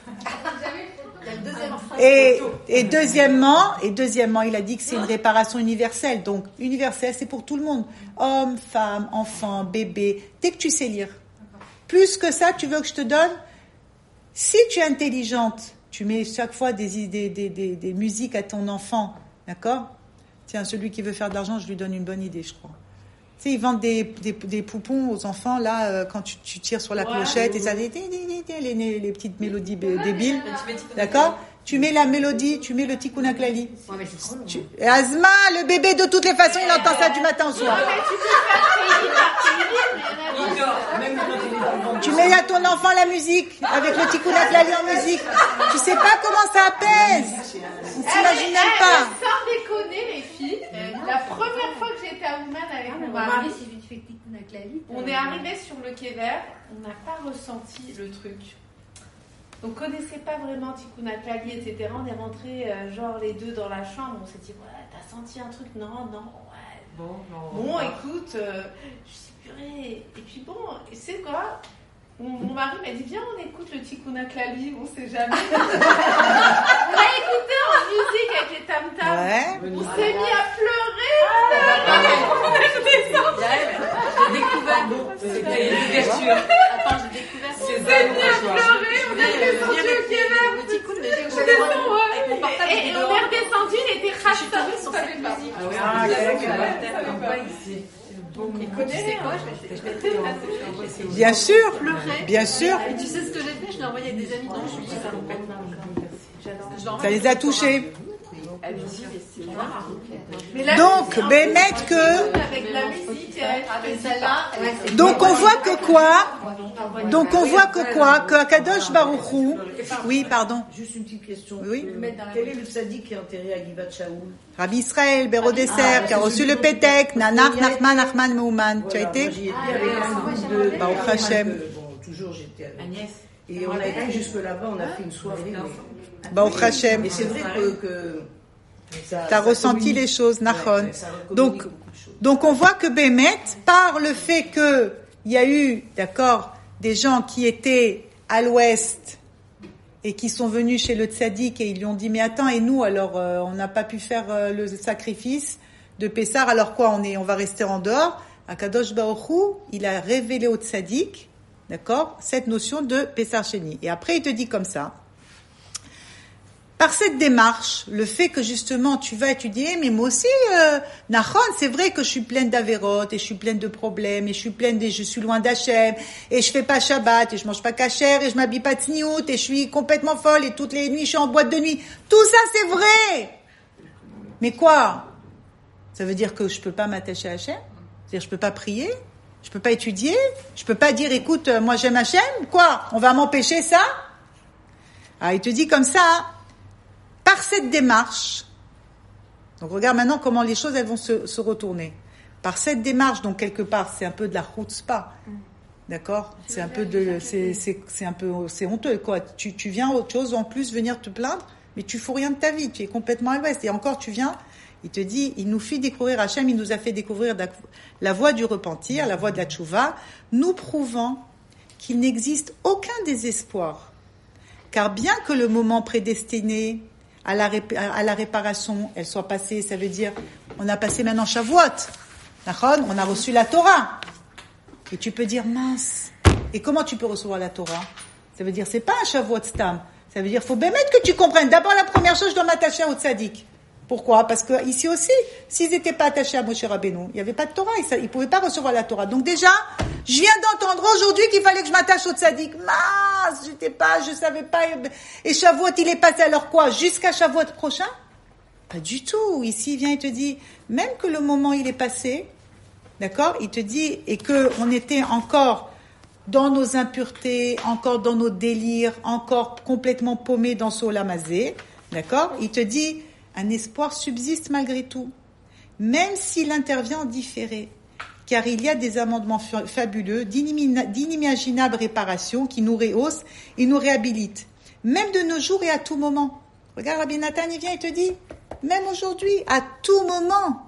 Et, et deuxièmement, et deuxièmement, il a dit que c'est une réparation universelle. Donc, universelle, c'est pour tout le monde. Homme, femme, enfant, bébé. Dès que tu sais lire. Plus que ça, tu veux que je te donne? Si tu es intelligente, tu mets chaque fois des, des, des, des, des musiques à ton enfant. D'accord? Tiens, celui qui veut faire de l'argent, je lui donne une bonne idée, je crois. Tu sais, ils vendent des, des, des poupons aux enfants, là, euh, quand tu, tu tires sur la Ouais, clochette, oui, et ça oui. dit, les, les, les petites mélodies bé- débiles. D'accord? Tu mets la mélodie, tu mets le tikkun klali. Ouais, mais c'est trop long. Tu... Et Azma, le bébé, de toutes les façons, il entend ça du matin au soir. Non, mais tu peux faire payer par payer, mais il y en a Tu mets à ton enfant la musique, avec le tikkun klali en musique. Tu sais pas comment ça apaise. Tu t'imagines même pas. Sans déconner, les filles, la première fois que j'étais à Ouman avec mon Mon mari, mari, si tu fais tikkun klali, on est arrivé sur le quai vert, on n'a pas ressenti le truc. On connaissait pas vraiment Tikkun Klali, et cetera. On est rentrés, euh, genre, les deux dans la chambre. On s'est dit, ouais, t'as senti un truc? Non, non, ouais. Bon, non. Bon, écoute, euh, je sais purée. Et puis bon, et c'est quoi? Mon, mon mari m'a dit, viens, on écoute le Tikkun Klali, on sait jamais. On a écouté en musique avec les tam-tams. Ouais. On s'est mis à pleurer. J'ai découvert. C'était une ouverture. Attends, j'ai découvert. C'est ça, On a pleuré, on a descendu au quai vert. Le petit coup de On descend, ouais. Et, et on est redescendu, il était rachat. sur cette musique. Ah oui, Ah, d'accord. pas ici. Écoute, tu sais quoi, je vais je vais Bien sûr. pleurer. Bien sûr. Et tu sais ce que j'ai fait? Je l'ai envoyé à des amis. Non, je suis ça complètement. Ça les a touchés. Mais la Donc, musique, ben, mettre que, avec la musique, avec celle-là, donc on voit que quoi? Donc on voit que quoi? Que Akadosh Baruch Hu, oui, pardon, Juste une petite question. oui, Quel est le tzaddik qui est enterré à Givat Shaoul? Rabbi Israël, Bérodesser, qui a reçu le Pétek, Nanach, Nachman, Nachman, Meuman, tu as Voilà, été? moi, j'y étais avec un groupe de... Baruch Hashem. Euh, Bon, toujours j'étais avec. Et on a été jusque là-bas, on a fait une soirée. mais- Baruch Hashem. Et c'est vrai que... que ça- T'as ça ressenti communique. les choses, Nachon. Ouais, ça communique Donc, beaucoup de choses. donc on voit que Bémet, par le fait que il y a eu, d'accord, des gens qui étaient à l'ouest et qui sont venus chez le tzaddik et ils lui ont dit, mais attends, et nous, alors, euh, on n'a pas pu faire euh, le sacrifice de Pessar, alors quoi, on est, on va rester en dehors. Akadosh Baruch Hu, il a révélé au tzaddik, d'accord, cette notion de Pessar Sheni. Et après, il te dit comme ça. Par cette démarche, le fait que justement tu vas étudier, mais moi aussi, euh, Nachon, c'est vrai que je suis pleine d'avérotes et je suis pleine de problèmes et je suis pleine de, je suis loin d'Hachem et je fais pas Shabbat et je mange pas kasher et je m'habille pas tsniout et je suis complètement folle et toutes les nuits je suis en boîte de nuit. Tout ça c'est vrai. Mais quoi? Ça veut dire que je peux pas m'attacher à Hachem? C'est-à-dire je peux pas prier? Je peux pas étudier? Je peux pas dire écoute, euh, moi j'aime Hachem? Quoi? On va m'empêcher ça? Ah, il te dit comme ça. Hein. Par cette démarche, donc regarde maintenant comment les choses elles vont se, se retourner. Par cette démarche, donc quelque part, c'est un peu de la chutzpah, d'accord? C'est un peu de, c'est, c'est, c'est un peu, c'est honteux quoi. Tu, tu viens autre chose en plus venir te plaindre, mais tu fous rien de ta vie, tu es complètement à l'ouest. Et encore, tu viens, il te dit, il nous fit découvrir Hachem, il nous a fait découvrir la, la voie du repentir, la voie de la tchouva, nous prouvant qu'il n'existe aucun désespoir, car bien que le moment prédestiné à la, rép- à la réparation, elle soit passée, ça veut dire, on a passé maintenant Shavuot, d'accord? On a reçu la Torah. Et tu peux dire, mince, et comment tu peux recevoir la Torah? Ça veut dire, c'est pas un Shavuot stam. Ça veut dire, faut bien mettre que tu comprennes. D'abord, la première chose, je dois m'attacher au tzaddik. Pourquoi? Parce que ici aussi, s'ils n'étaient pas attachés à Moshe Rabbeinu, il n'y avait pas de Torah, ils ne pouvaient pas recevoir la Torah. Donc déjà, je viens d'entendre aujourd'hui qu'il fallait que je m'attache au tzaddik. Mince, j'étais pas, je savais pas. Et Shavuot, il est passé alors quoi? Jusqu'à Shavuot prochain? Pas du tout. Ici, il vient et te dit, même que le moment il est passé, d'accord? Il te dit, et que on était encore dans nos impuretés, encore dans nos délires, encore complètement paumés dans ce olamazé, d'accord? Il te dit, un espoir subsiste malgré tout, même s'il intervient en différé, car il y a des amendements fabuleux, d'inimaginables réparations qui nous rehaussent et nous réhabilitent, même de nos jours et à tout moment. Regarde, Rabbi Nathan, il vient et te dit, même aujourd'hui, à tout moment.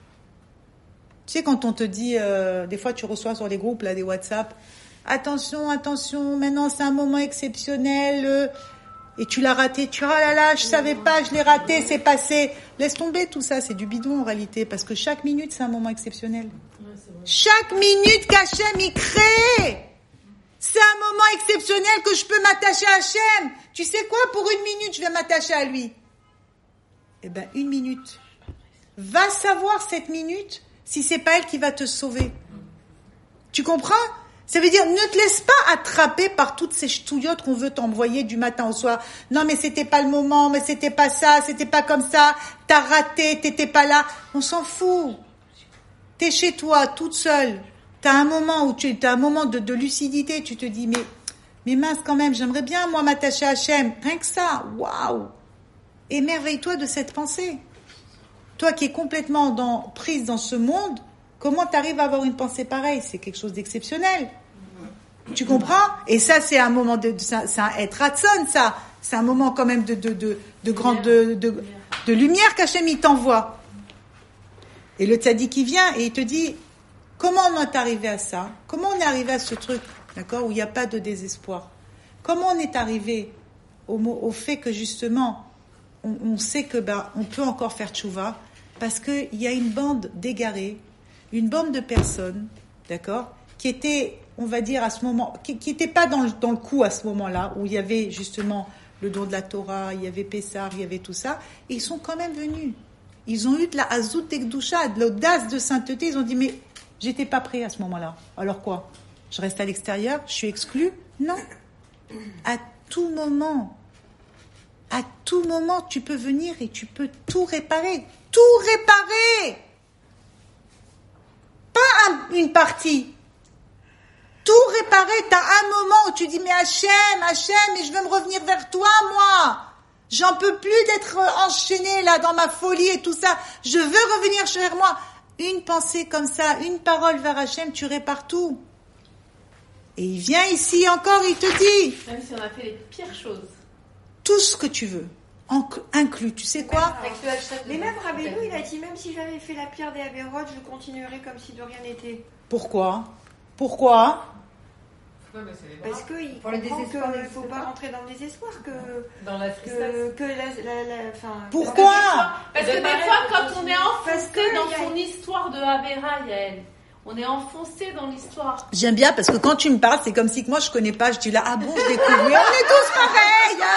Tu sais, quand on te dit, euh, des fois tu reçois sur les groupes, là, des WhatsApp, attention, attention, maintenant c'est un moment exceptionnel, euh, et tu l'as raté, tu, oh là là, je savais pas, je l'ai raté, c'est passé. Laisse tomber tout ça, c'est du bidon en réalité, parce que chaque minute c'est un moment exceptionnel. Ouais, c'est vrai. Chaque minute qu'Hachem y crée, c'est un moment exceptionnel que je peux m'attacher à Hachem. Tu sais quoi, pour une minute je vais m'attacher à lui. Eh ben une minute, Va savoir cette minute si c'est pas elle qui va te sauver. Tu comprends? Ça veut dire, ne te laisse pas attraper par toutes ces ch'touillottes qu'on veut t'envoyer du matin au soir. Non, mais c'était pas le moment, mais c'était pas ça, c'était pas comme ça, t'as raté, t'étais pas là. On s'en fout. T'es chez toi, toute seule. T'as un moment où tu, t'as un moment de, de lucidité, tu te dis, mais, mais mince quand même, j'aimerais bien, moi, m'attacher à Hachem. Rien que ça, waouh! Émerveille-toi de cette pensée. Toi qui es complètement dans, prise dans ce monde, comment tu arrives à avoir une pensée pareille? C'est quelque chose d'exceptionnel. Tu comprends? Et ça, c'est un moment de, c'est un, c'est un être ratson, ça. C'est un moment quand même de, de, de, de grande, de, de, de lumière qu'Hachem il t'envoie. Et le tzaddik qui vient et il te dit, comment on est arrivé à ça? Comment on est arrivé à ce truc, d'accord, où il n'y a pas de désespoir? Comment on est arrivé au, au fait que justement, on, on sait que, ben, on peut encore faire tchouva, parce qu'il y a une bande d'égarés, une bande de personnes, d'accord, qui étaient, on va dire à ce moment, qui n'étaient pas dans le, dans le coup à ce moment-là, où il y avait justement le don de la Torah, il y avait Pessah, il y avait tout ça, et ils sont quand même venus. Ils ont eu de la Hazout Tekdusha, de l'audace de sainteté, ils ont dit, mais j'étais pas prêt à ce moment-là. Alors quoi? Je reste à l'extérieur? Je suis exclu? Non. À tout moment, à tout moment, tu peux venir et tu peux tout réparer. Tout réparer! Pas un, une partie. Tout réparer. T'as un moment où tu dis, mais Hachem, Hachem, mais je veux me revenir vers toi, moi. J'en peux plus d'être enchaînée là dans ma folie et tout ça. Je veux revenir vers moi. Une pensée comme ça, une parole vers Hachem, tu répares tout. Et il vient ici encore, il te dit. Même si on a fait les pires choses. Tout ce que tu veux. Inclus, tu sais quoi? Mais même Rabbeinu, il a dit, même si j'avais fait la pire des Avérotes, je continuerai comme si de rien n'était. Pourquoi? Pourquoi? Parce qu'il comprend qu'il ne faut pas rentrer dans le désespoir, que... Dans la que, que la... la, la fin, Pourquoi? Parce que des fois, quand on est enfoncé dans son histoire de Avera, Yael, on est enfoncé dans l'histoire. J'aime bien parce que quand tu me parles, c'est comme si que moi je connais pas, je dis là, ah bon, je découvre. On est tous pareils!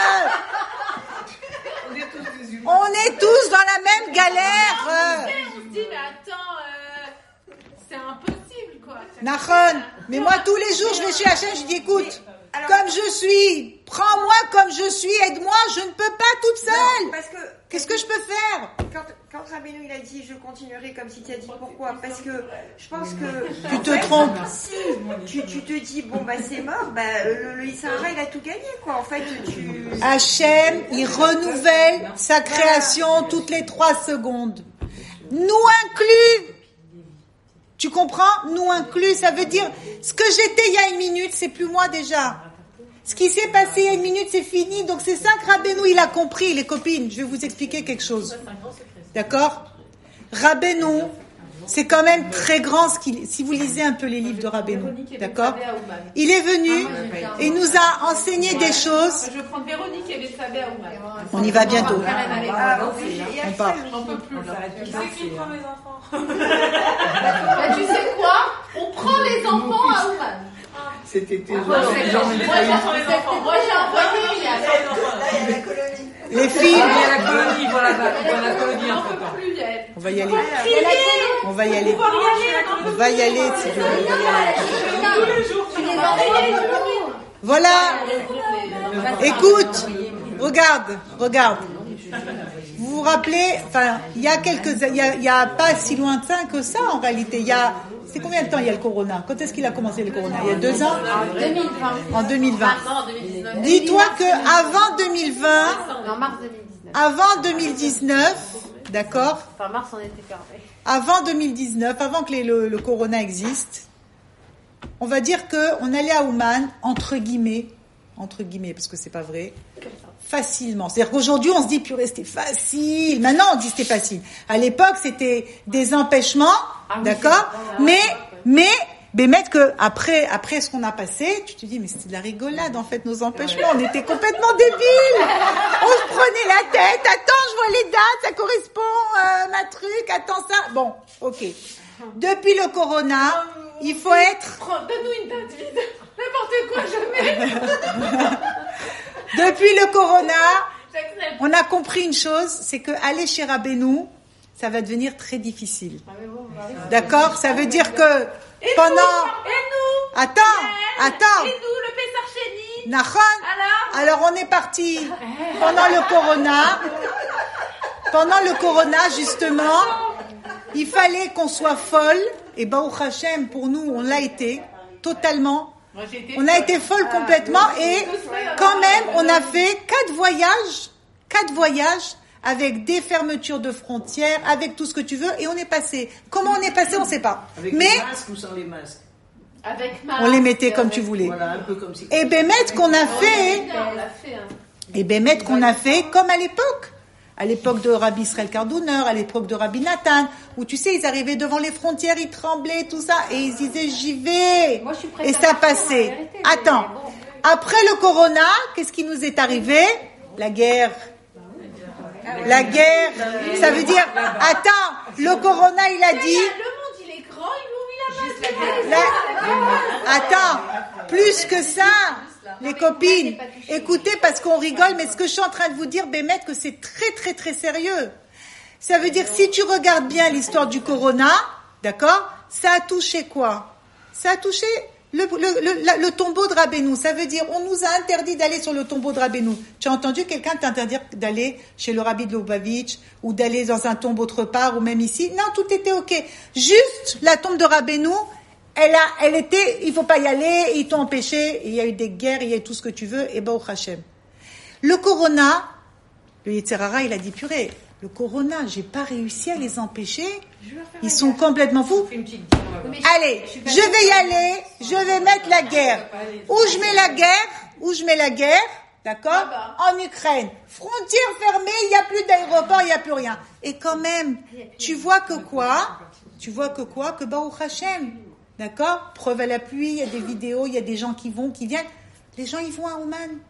On est tous dans la même galère. On se dit, mais attends, euh, c'est impossible, quoi. Nahon, mais moi tous les jours je vais chez Hachem, je dis écoute, alors, comme je suis, prends-moi comme je suis, aide-moi, je ne peux pas toute seule. Non, parce que qu'est-ce que je peux faire? Quand, quand Rabbeinu il a dit je continuerai comme si tu as dit pourquoi? Parce que je pense que tu te fait, trompes. Si tu, tu te dis bon bah c'est mort, bah le, le Issachar il a tout gagné quoi. En fait tu. Hachem il renouvelle sa création voilà. Toutes les trois secondes. Nous inclus. Tu comprends? Nous inclus, ça veut dire ce que j'étais il y a une minute, c'est plus moi déjà. Ce qui s'est passé il y a une minute, c'est fini. Donc c'est ça que Rabbeinu, il a compris, les copines. Je vais vous expliquer quelque chose. D'accord? Rabbeinu, c'est quand même très grand ce qu'il... Si vous lisez un peu les livres de Rabbeinu, d'accord? Il est venu et il nous a enseigné des choses. Je vais prendre Véronique et Bessabé à Ouman. On y va bientôt. On part. J'en peux plus. Qui c'est qui prend mes enfants? Bah, tu sais quoi? On prend les enfants à Ouman. Cet été, moi, moi j'ai envoyé, il y a la colonie. Les filles, il y a la colonie, voilà, la colonie en fait. On va y aller. On va y aller. On va y aller, si tu veux. Voilà. Écoute, regarde, regarde. Vous vous rappelez, enfin, il y a quelques, il y a, il y a pas si lointain que ça en réalité. Il y a, c'est combien de temps il y a le corona? Quand est-ce qu'il a commencé le corona? Il y a deux ans? En deux mille vingt. En deux mille vingt. Non, en deux mille dix-neuf. Dis-toi que avant deux mille vingt, en mars deux mille dix-neuf. Avant deux mille dix-neuf, d'accord? Enfin, mars on était fermé. Avant deux mille dix-neuf, avant que les, le, le corona existe, on va dire que on allait à Ouman entre guillemets, entre guillemets parce que c'est pas vrai. Facilement. C'est-à-dire qu'aujourd'hui, on se dit, purée, c'était facile. Maintenant, on dit c'était facile. À l'époque, c'était des empêchements, ah oui, d'accord? Mais, mais, mais mettre que après, après ce qu'on a passé, tu te dis, mais c'était de la rigolade, en fait, nos empêchements. On était complètement débiles. On se prenait la tête. Attends, je vois les dates, ça correspond, euh, ma truc, attends ça. Bon, ok. Depuis le corona, il faut être... Donne-nous une date vide. N'importe quoi, jamais. Depuis le corona, on a compris une chose, c'est que aller chez Rabbeinu, ça va devenir très difficile. Ah, mais bon, on va arriver. D'accord? Ça veut dire que Et pendant... nous Et nous Attends, attends. Et nous, le Pessar Chéni Nahon. Alors Alors on est parti pendant le corona. Pendant le corona, justement, il fallait qu'on soit folle. Et Baruch Hashem, pour nous, on l'a été totalement. Moi, j'ai été On a été folle complètement. Et quand même, on a fait quatre voyages, quatre voyages avec des fermetures de frontières, avec tout ce que tu veux, et on est passé. Comment on est passé, on ne sait pas. Avec Mais les masques ou sans les masques? avec ma... on les mettait comme tu voulais. Voilà, un peu comme si... Et Bémet qu'on a fait, On l'a fait, hein. et Bémet qu'on a fait comme à l'époque. À l'époque de Rabbi Israël Kardouner, à l'époque de Rabbi Nathan, où tu sais, ils arrivaient devant les frontières, ils tremblaient, tout ça, et ils disaient, j'y vais. Moi, je suis prête Et à ça partir, passait. en vérité, mais Attends. bon. Après le corona, qu'est-ce qui nous est arrivé? La guerre. La guerre. Ça veut dire, attends, le corona, il a dit, Le monde, il est grand, il nous il a pas la- attends, plus que ça, les copines, écoutez parce qu'on rigole, mais ce que je suis en train de vous dire, Bémet, que c'est très très très sérieux. Ça veut dire, si tu regardes bien l'histoire du corona, d'accord, ça a touché quoi? Ça a touché le, le, le, la- le tombeau de Rabbeinu. Ça veut dire, on nous a interdit d'aller sur le tombeau de Rabbeinu. Tu as entendu quelqu'un t'interdire d'aller chez le Rabbi de Lubavitch ou d'aller dans un tombe autre part ou même ici? Non, tout était ok. Juste la tombe de Rabbeinu, elle a, elle était, il faut pas y aller, ils t'ont empêché, il y a eu des guerres, il y a eu tout ce que tu veux, et Baruch Hashem. Le corona, le Yetzer Hara, il a dit, purée, le corona, j'ai pas réussi à les empêcher, ils sont complètement fous. Fais une petite diva, on va voir. Allez, je vais y aller, je vais mettre la guerre. Où je mets la guerre, où je mets la guerre, d'accord? En Ukraine. Frontières fermées, il n'y a plus d'aéroport, il n'y a plus rien. Et quand même, tu vois que quoi? Tu vois que quoi? Que Baruch Hashem. D'accord? Preuve à l'appui, il y a des vidéos, il y a des gens qui vont, qui viennent. Les gens, ils vont à Ouman.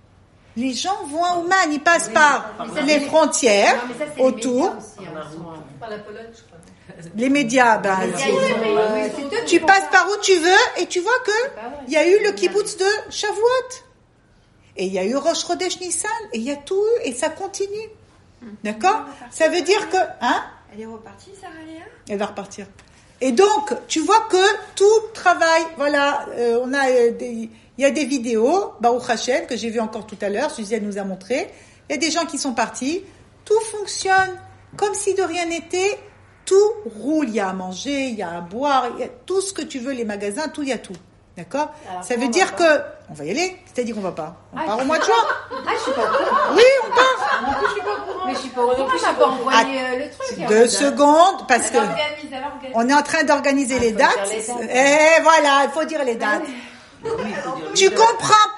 Les gens vont à Ouman, ils passent par les frontières, Non, mais ça, c'est les autour. médias aussi, hein, ils sont, euh, Par la Pologne, je crois. Les médias, ben, les médias, ils sont, euh, c'est eux qui tu font passes ça. par où tu veux et tu vois que Bah ouais. il y a eu le kibbutz de Shavuot. Et il y a eu Rosh Chodesh Nissan. Et il y a tout eu. Et ça continue. D'accord? Ça veut dire que, hein? Elle est repartie, Sarah Léa? Elle va repartir. Et donc, tu vois que tout travaille, voilà, euh, on a euh, des, il y a des vidéos, Baruch Hashem, que j'ai vu encore tout à l'heure, Suzanne nous a montré. Il y a des gens qui sont partis. Tout fonctionne comme si de rien n'était. Tout roule. Il y a à manger, il y a à boire, il y a tout ce que tu veux, les magasins, tout, il y a tout. D'accord? Alors, Ça on veut va dire pas. que, on va y aller. C'est-à-dire qu'on va pas. On Ah, part je- au mois de juin. Ah, je suis pas au courant. Oui, on part. Non plus, je suis pas au courant. Mais je suis pas au courant. T'as pas envoyé euh, le truc. Deux secondes, parce que Elle organise, elle organise. on est en train d'organiser les faut dates. dire les dates. Et voilà, il faut dire les dates. Oui, il faut dire Tu les dates. comprends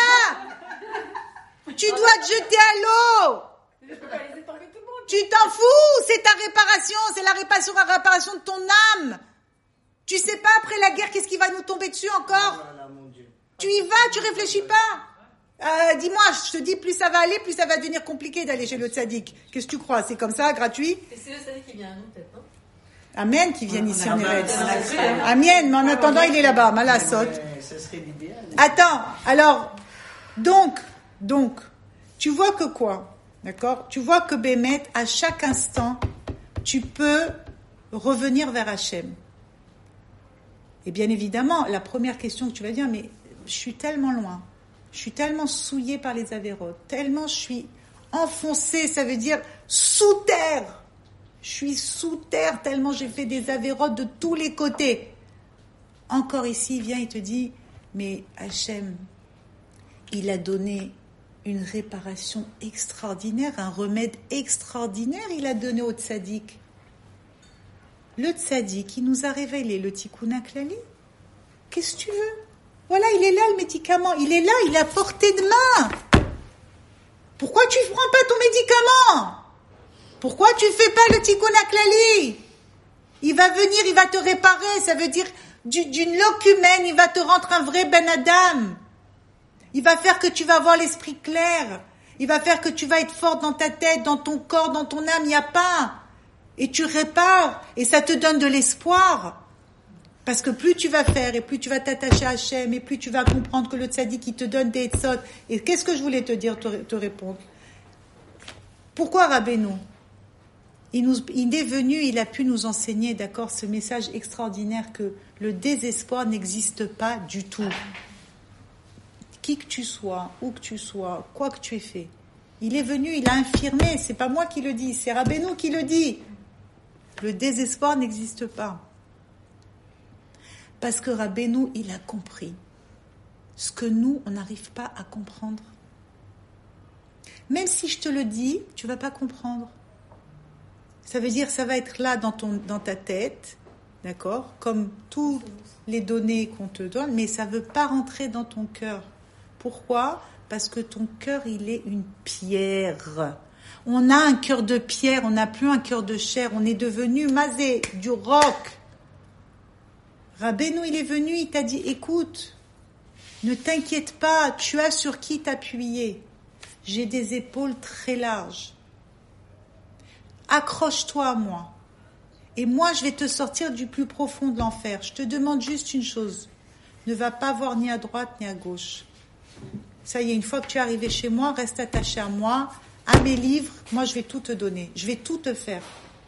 pas? Tu dois te jeter à l'eau. Je peux pas laisser tomber tout le monde. Tu t'en fous. C'est ta réparation. C'est la réparation, la réparation de ton âme. Tu sais pas après la guerre qu'est-ce qui va nous tomber dessus encore? Voilà, mon Dieu. Tu y vas, tu réfléchis pas. Euh, dis-moi, je te dis, plus ça va aller, plus ça va devenir compliqué d'aller chez le tzaddik. Qu'est-ce que tu crois? C'est comme ça, gratuit? Et c'est le Sadiq qui vient à nous, peut-être, non? Amen, qui viennent ici en Eretz. on a fait, hein. Amen, mais en attendant, il est là-bas, Malassot. Mais ça serait l'idéal. Attends, alors, donc, donc, tu vois que quoi? D'accord? Tu vois que Bémet, à chaque instant, tu peux revenir vers Hachem. Et bien évidemment, la première question que tu vas dire, mais je suis tellement loin, je suis tellement souillée par les avérotes, tellement je suis enfoncée, ça veut dire sous terre. Je suis sous terre tellement j'ai fait des avérotes de tous les côtés. Encore ici, il vient, il te dit, mais Hachem, il a donné une réparation extraordinaire, un remède extraordinaire, il a donné au tzaddik. Le tzaddik, il nous a révélé le tikkun haklali. Qu'est-ce que tu veux? Voilà, il est là le médicament, il est là, il est à portée de main. Pourquoi tu ne prends pas ton médicament? Pourquoi tu ne fais pas le tikkun haklali? Il va venir, il va te réparer, ça veut dire du- d'une locumène, il va te rendre un vrai Ben Adam. Il va faire que tu vas avoir l'esprit clair. Il va faire que tu vas être forte dans ta tête, dans ton corps, dans ton âme, il n'y a pas. Et tu répares, et ça te donne de l'espoir. Parce que plus tu vas faire, et plus tu vas t'attacher à Hachem, et plus tu vas comprendre que le tzaddik, il te donne des etzot. Et qu'est-ce que je voulais te dire, te, te répondre? Pourquoi Rabbeinu? il, nous, il est venu, il a pu nous enseigner, d'accord, ce message extraordinaire que le désespoir n'existe pas du tout. Qui que tu sois, où que tu sois, quoi que tu aies fait, il est venu, il a infirmé, c'est pas moi qui le dis, c'est Rabbeinu qui le dit. Le désespoir n'existe pas. Parce que Rabbeinu, il a compris ce que nous, on n'arrive pas à comprendre. Même si je te le dis, tu ne vas pas comprendre. Ça veut dire, ça va être là dans, ton, dans ta tête, d'accord, comme toutes les données qu'on te donne, mais ça ne veut pas rentrer dans ton cœur. Pourquoi ? Parce que ton cœur, il est une pierre. On a un cœur de pierre, on n'a plus un cœur de chair, on est devenu mazé, du roc. Rabbeinu, il est venu, il t'a dit, écoute, ne t'inquiète pas, tu as sur qui t'appuyer. J'ai des épaules très larges. Accroche-toi à moi. Et moi, je vais te sortir du plus profond de l'enfer. Je te demande juste une chose. Ne va pas voir ni à droite ni à gauche. Ça y est, une fois que tu es arrivé chez moi, reste attaché à moi, à mes livres. Moi, je vais tout te donner. Je vais tout te faire.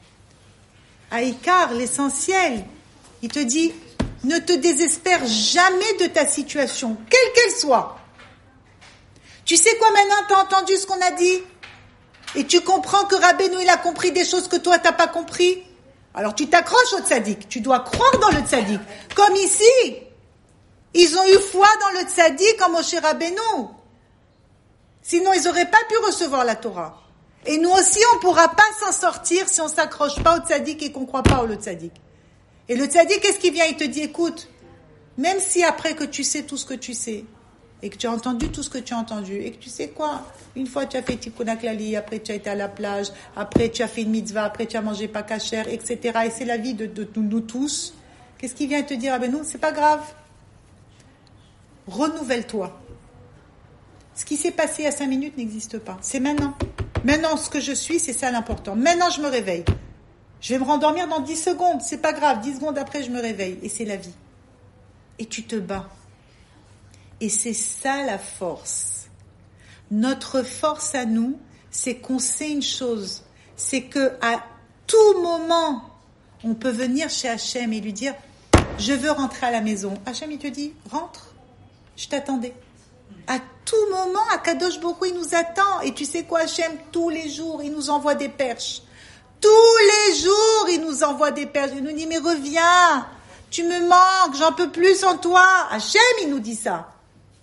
À Icare, l'essentiel, il te dit, ne te désespère jamais de ta situation, quelle qu'elle soit. Tu sais quoi maintenant, tu as entendu ce qu'on a dit ? Et tu comprends que Rabbeinu, il a compris des choses que toi, tu n'as pas compris. Alors tu t'accroches au tzaddik. Tu dois croire dans le tzaddik. Comme ici, ils ont eu foi dans le tzaddik en Moshe Rabbeinu. Sinon, ils n'auraient pas pu recevoir la Torah. Et nous aussi, on ne pourra pas s'en sortir si on ne s'accroche pas au tzaddik et qu'on ne croit pas au tzaddik. Et le tzaddik, qu'est-ce qu'il vient ? Il te dit, écoute, même si après que tu sais tout ce que tu sais, et que tu as entendu tout ce que tu as entendu, et que tu sais quoi, une fois tu as fait Tikkun HaKlali, après tu as été à la plage, après tu as fait une mitzvah, après tu as mangé pas kasher, et cetera. Et c'est la vie de, de, de nous tous. Qu'est-ce qu'il vient te dire ? Ah ben non, c'est pas grave. Renouvelle-toi. Ce qui s'est passé à cinq minutes n'existe pas. C'est maintenant. Maintenant, ce que je suis, c'est ça l'important. Maintenant, je me réveille. Je vais me rendormir dans dix secondes. C'est pas grave. dix secondes après, je me réveille. Et c'est la vie. Et tu te bats. Et c'est ça la force. Notre force à nous, c'est qu'on sait une chose. C'est que à tout moment, on peut venir chez Hachem et lui dire « Je veux rentrer à la maison ». Hachem, il te dit « Rentre, je t'attendais ». À tout moment, Akadosh Baruch Hu, il nous attend. Et tu sais quoi, Hachem, tous les jours, il nous envoie des perches. Tous les jours, il nous envoie des perches. Il nous dit, mais reviens, tu me manques, j'en peux plus sans toi. Hachem, il nous dit ça.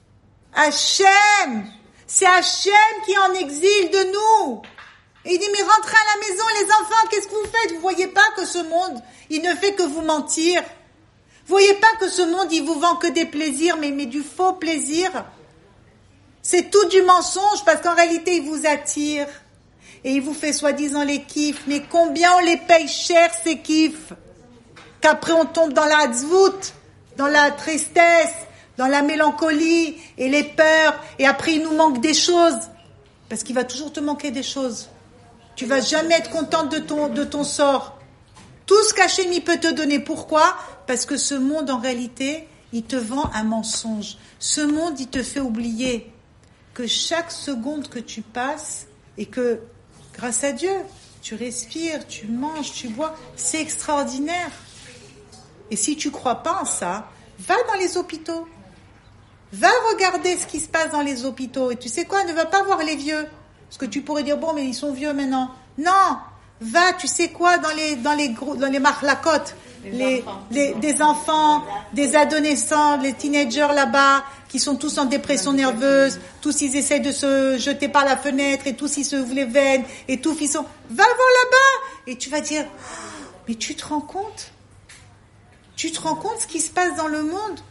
Hachem, c'est Hachem qui est en exil de nous. Et il dit, mais rentrez à la maison, les enfants, qu'est-ce que vous faites ? Vous voyez pas que ce monde, il ne fait que vous mentir. Vous voyez pas que ce monde, il vous vend que des plaisirs, mais, mais du faux plaisir. C'est tout du mensonge, parce qu'en réalité, il vous attire. Et il vous fait soi-disant les kiffs. Mais combien on les paye cher, ces kiffs ? Qu'après on tombe dans la tzvout, dans la tristesse, dans la mélancolie et les peurs. Et après, il nous manque des choses. Parce qu'il va toujours te manquer des choses. Tu vas jamais être contente de ton, de ton sort. Tout ce qu'Hachem il peut te donner. Pourquoi ? Parce que ce monde, en réalité, il te vend un mensonge. Ce monde, il te fait oublier que chaque seconde que tu passes et que, grâce à Dieu, tu respires, tu manges, tu bois, c'est extraordinaire. Et si tu crois pas en ça, va dans les hôpitaux. Va regarder ce qui se passe dans les hôpitaux. Et tu sais quoi, ne va pas voir les vieux. Parce que tu pourrais dire, bon, mais ils sont vieux maintenant. Non, va, tu sais quoi, dans les, dans les gros, dans les marlacotes. Les, les, des enfants, des adolescents, les teenagers là-bas, qui sont tous en dépression nerveuse, tous ils essaient de se jeter par la fenêtre, et tous ils se ouvrent les veines, et tous ils sont, va voir là-bas, et tu vas dire, oh, mais tu te rends compte? Tu te rends compte ce qui se passe dans le monde?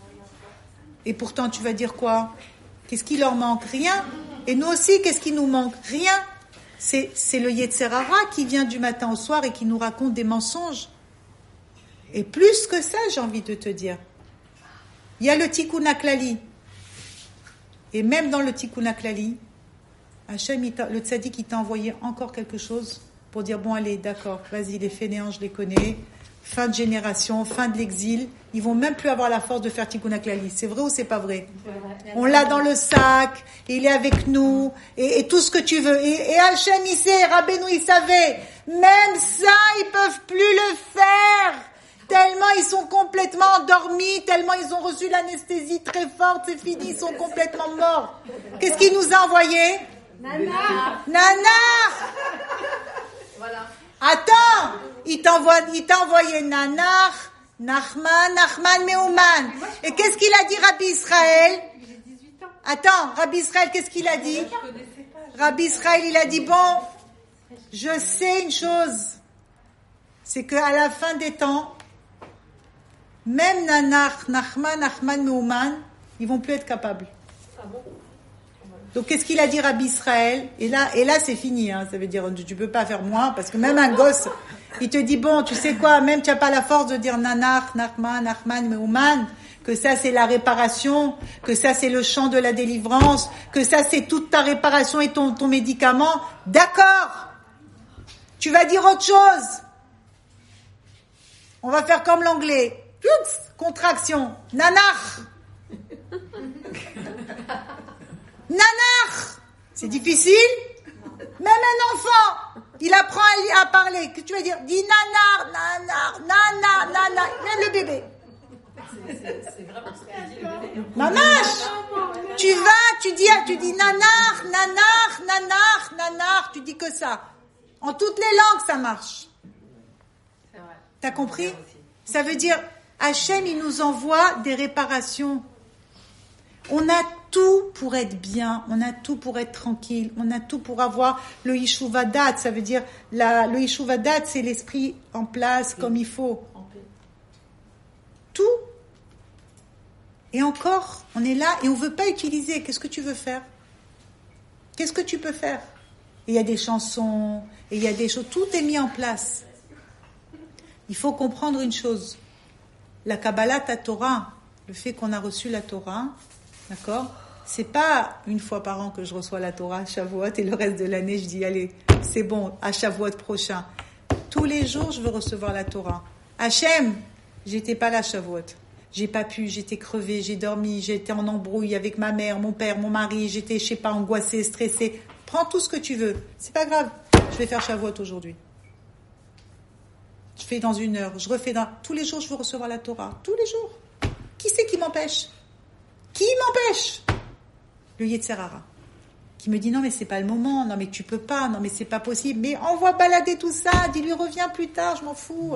Et pourtant tu vas dire quoi? Qu'est-ce qui leur manque? Rien. Et nous aussi, qu'est-ce qui nous manque? Rien. C'est, c'est le Yetzer Hara qui vient du matin au soir et qui nous raconte des mensonges. Et plus que ça, j'ai envie de te dire. Il y a le Tikkun HaKlali. Et même dans le Tikkun HaKlali, Hachem, il t'a, le tzaddik, il t'a envoyé encore quelque chose pour dire, bon, allez, d'accord, vas-y, les fainéants, je les connais. fin de génération, fin de l'exil, ils vont même plus avoir la force de faire Tikkun HaKlali. C'est vrai ou c'est pas vrai? On l'a dans le sac, il est avec nous, et, et tout ce que tu veux. Et, et Hachem, il sait, Rabbeinu, il savait. Même ça, ils peuvent plus le faire. Tellement ils sont complètement endormis, tellement ils ont reçu l'anesthésie très forte, c'est fini, ils sont complètement morts. Qu'est-ce qu'il nous a envoyé? Nana. Nana. Voilà. Attends, il t'envoie, il t'a envoyé Nanar, Nachman, Nachman, Meuman. Et qu'est-ce qu'il a dit Rabbi Israël? Attends, Rabbi Israël, qu'est-ce qu'il a dit? Rabbi Israël, il a dit, bon, je sais une chose, c'est qu'à la fin des temps, même Nanar, Nachman, Nachman, Meuman, ils vont plus être capables. Donc, qu'est-ce qu'il a dit Rabbi Israël? Et là, et là, c'est fini, hein. Ça veut dire, tu peux pas faire moins, parce que même un gosse, il te dit, bon, tu sais quoi, même tu n'as pas la force de dire Nanar, Nachman, Nachman, Meuman, que ça, c'est la réparation, que ça, c'est le chant de la délivrance, que ça, c'est toute ta réparation et ton, ton médicament. D'accord. Tu vas dire autre chose. On va faire comme l'anglais. Oups, contraction. Nanar. Nanar. C'est difficile. Même un enfant, il apprend à, à parler. Qu'est-ce que tu vas dire? Dis nanar, nanar, nanar, nanar. Même le bébé. C'est vraiment ce qu'elle dit, le bébé. Mamache, tu vas, tu dis, tu dis nanar, nanar, nanar, nanar. Tu dis que ça. En toutes les langues, ça marche. C'est vrai. T'as compris? Ça veut dire, Hachem, il nous envoie des réparations. On a tout pour être bien, on a tout pour être tranquille, on a tout pour avoir le Yeshuvadat. Ça veut dire, la, le Yeshuvadat, c'est l'esprit en place comme il faut. Tout. Et encore, on est là et on ne veut pas utiliser. Qu'est-ce que tu veux faire? Qu'est-ce que tu peux faire? Et il y a des chansons, et il y a des choses, tout est mis en place. Il faut comprendre une chose. La Kabbalat à Torah, le fait qu'on a reçu la Torah, d'accord? C'est pas une fois par an que je reçois la Torah, Shavuot, et le reste de l'année, je dis, allez, c'est bon, à Shavuot prochain. Tous les jours, je veux recevoir la Torah. Hachem, j'étais pas là, Shavuot. J'ai pas pu, j'étais crevée, j'ai dormi, j'étais en embrouille avec ma mère, mon père, mon mari, j'étais, je sais pas, angoissée, stressée. Prends tout ce que tu veux. C'est pas grave. Je vais faire Shavuot aujourd'hui. Je fais dans une heure. Je refais dans... Tous les jours, je veux recevoir la Torah. Tous les jours. Qui c'est qui m'empêche? Qui m'empêche? Le Yetzer Hara. Qui me dit, non, mais c'est pas le moment. Non, mais tu peux pas. Non, mais c'est pas possible. Mais envoie balader tout ça. Dis-lui, reviens plus tard. Je m'en fous.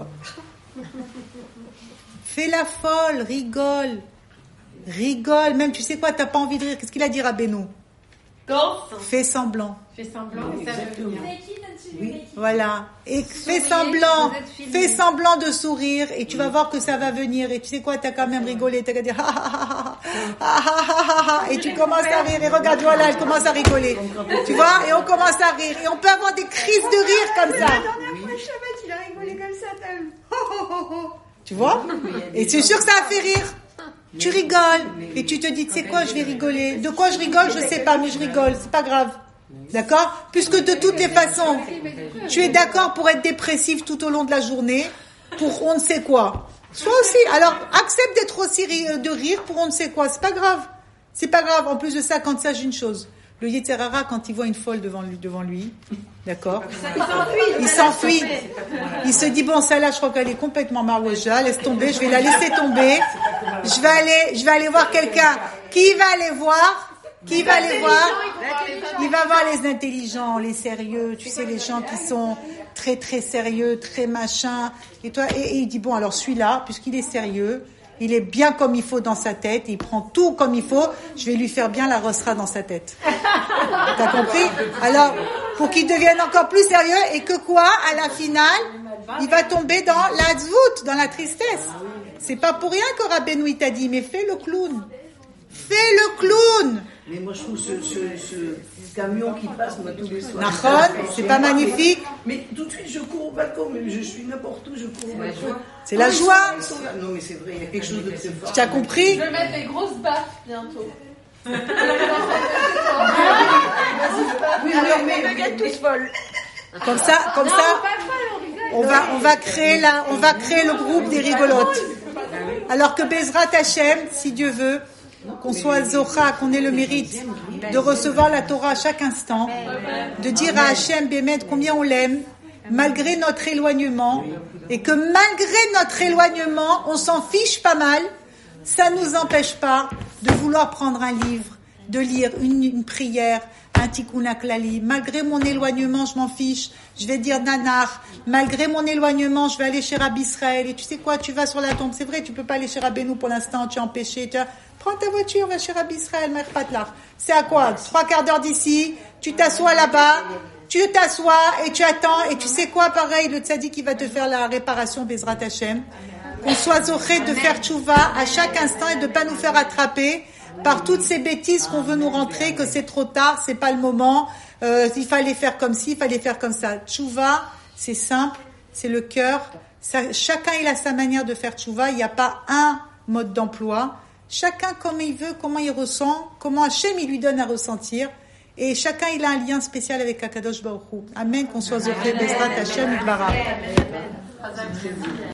Fais la folle. Rigole. Rigole. Même, tu sais quoi, t'as pas envie de rire. Qu'est-ce qu'il a dit, Rabbeinu? Danse. Fais semblant. Fais semblant, et ça veut venir. Oui. Voilà. Et fais Souriez, semblant. vous êtes filmés. Fais semblant de sourire et tu vas voir que ça va venir. Et tu sais quoi, t'as quand même rigolé. T'as qu'à dire, ah, ah, ah, ah, ah, ah, ah, et tu commences à rire. Et regarde, voilà, elle commence à rigoler. Tu vois? Et on commence à rire. Et on peut avoir des crises de rire comme ça. La dernière fois, Shabbat, il a rigolé comme ça, t'as vu? Tu vois? Et c'est sûr que ça a fait rire. Tu rigoles. Et tu te dis, tu sais quoi, je vais rigoler. De quoi je rigole, je sais pas, mais je rigole. C'est pas grave. D'accord? Puisque de toutes les façons, tu es d'accord pour être dépressif tout au long de la journée, pour on ne sait quoi. Sois aussi. Alors, accepte d'être aussi ri- de rire pour on ne sait quoi. C'est pas grave. C'est pas grave. En plus de ça, quand sache une chose. Le Yetzer Hara, quand il voit une folle devant lui, devant lui, d'accord? Il s'enfuit. Il se dit, bon, celle-là, je crois qu'elle est complètement marouja, laisse tomber, je vais la laisser tomber. Je vais aller, je vais aller voir quelqu'un. Qui va aller voir? Qui va aller voir? Il va voir les intelligents, les sérieux, tu sais, les gens qui sont très, très sérieux, très machin. Et toi, et, et il dit, bon, alors celui-là, puisqu'il est sérieux, il est bien comme il faut dans sa tête, il prend tout comme il faut, je vais lui faire bien la rossera dans sa tête. T'as compris? Alors, pour qu'il devienne encore plus sérieux, et que quoi, à la finale, il va tomber dans la tzvout, dans la tristesse. C'est pas pour rien que Rabbeinu il t'a dit, mais fais le clown. Fais le clown. Mais moi, je trouve ce, ce, ce camion qui passe moi, tous les soirs. Nahon, c'est pas magnifique? Mais tout de suite, je cours au balcon. Mais je suis n'importe où, je cours au balcon. C'est la joie. Ils sont là. Non, mais c'est vrai, il y a quelque chose de très fort. Tu as compris? Je vais mettre des grosses baffes bientôt. Oui, alors, mais, On tous folles. Comme ça, comme Non, ça. pas folle, on rigole. On va, on va créer la, on va créer le groupe des rigolotes. Alors que Bezrat Hashem, si Dieu veut, qu'on soit Zocha, qu'on ait le mérite de recevoir la Torah à chaque instant, de dire à Hashem, Bémet, combien on l'aime, malgré notre éloignement, et que malgré notre éloignement, on s'en fiche pas mal, ça ne nous empêche pas de vouloir prendre un livre, de lire une, une prière, un tikkun klali. Malgré mon éloignement, je m'en fiche, je vais dire nanar. Malgré mon éloignement, je vais aller chez Rabbi Israël. Et tu sais quoi, tu vas sur la tombe. C'est vrai, tu peux pas aller chez Rabbeinu pour l'instant, tu es empêché. Tu as... Prends ta voiture, va chez Rabbi Israël, Merpatlar. C'est à quoi? Trois quarts d'heure d'ici, tu t'assois là-bas, tu t'assois et tu attends. Et tu sais quoi, pareil, le tzaddik, il va te faire la réparation, Bezrat Hashem. Qu'on soit zoré de faire tchouva à chaque instant et de pas nous faire attraper par toutes ces bêtises qu'on veut nous rentrer, que c'est trop tard, c'est pas le moment, euh, il fallait faire comme ci, il fallait faire comme ça. Tchouva, c'est simple, c'est le cœur. Ça, chacun il a sa manière de faire tchouva, il n'y a pas un mode d'emploi. Chacun comme il veut, comment il ressent, comment Hachem il lui donne à ressentir. Et chacun il a un lien spécial avec Akadosh Baruch Hu. Amen, qu'on soit zoré Bezrat Hachem Yitbarach.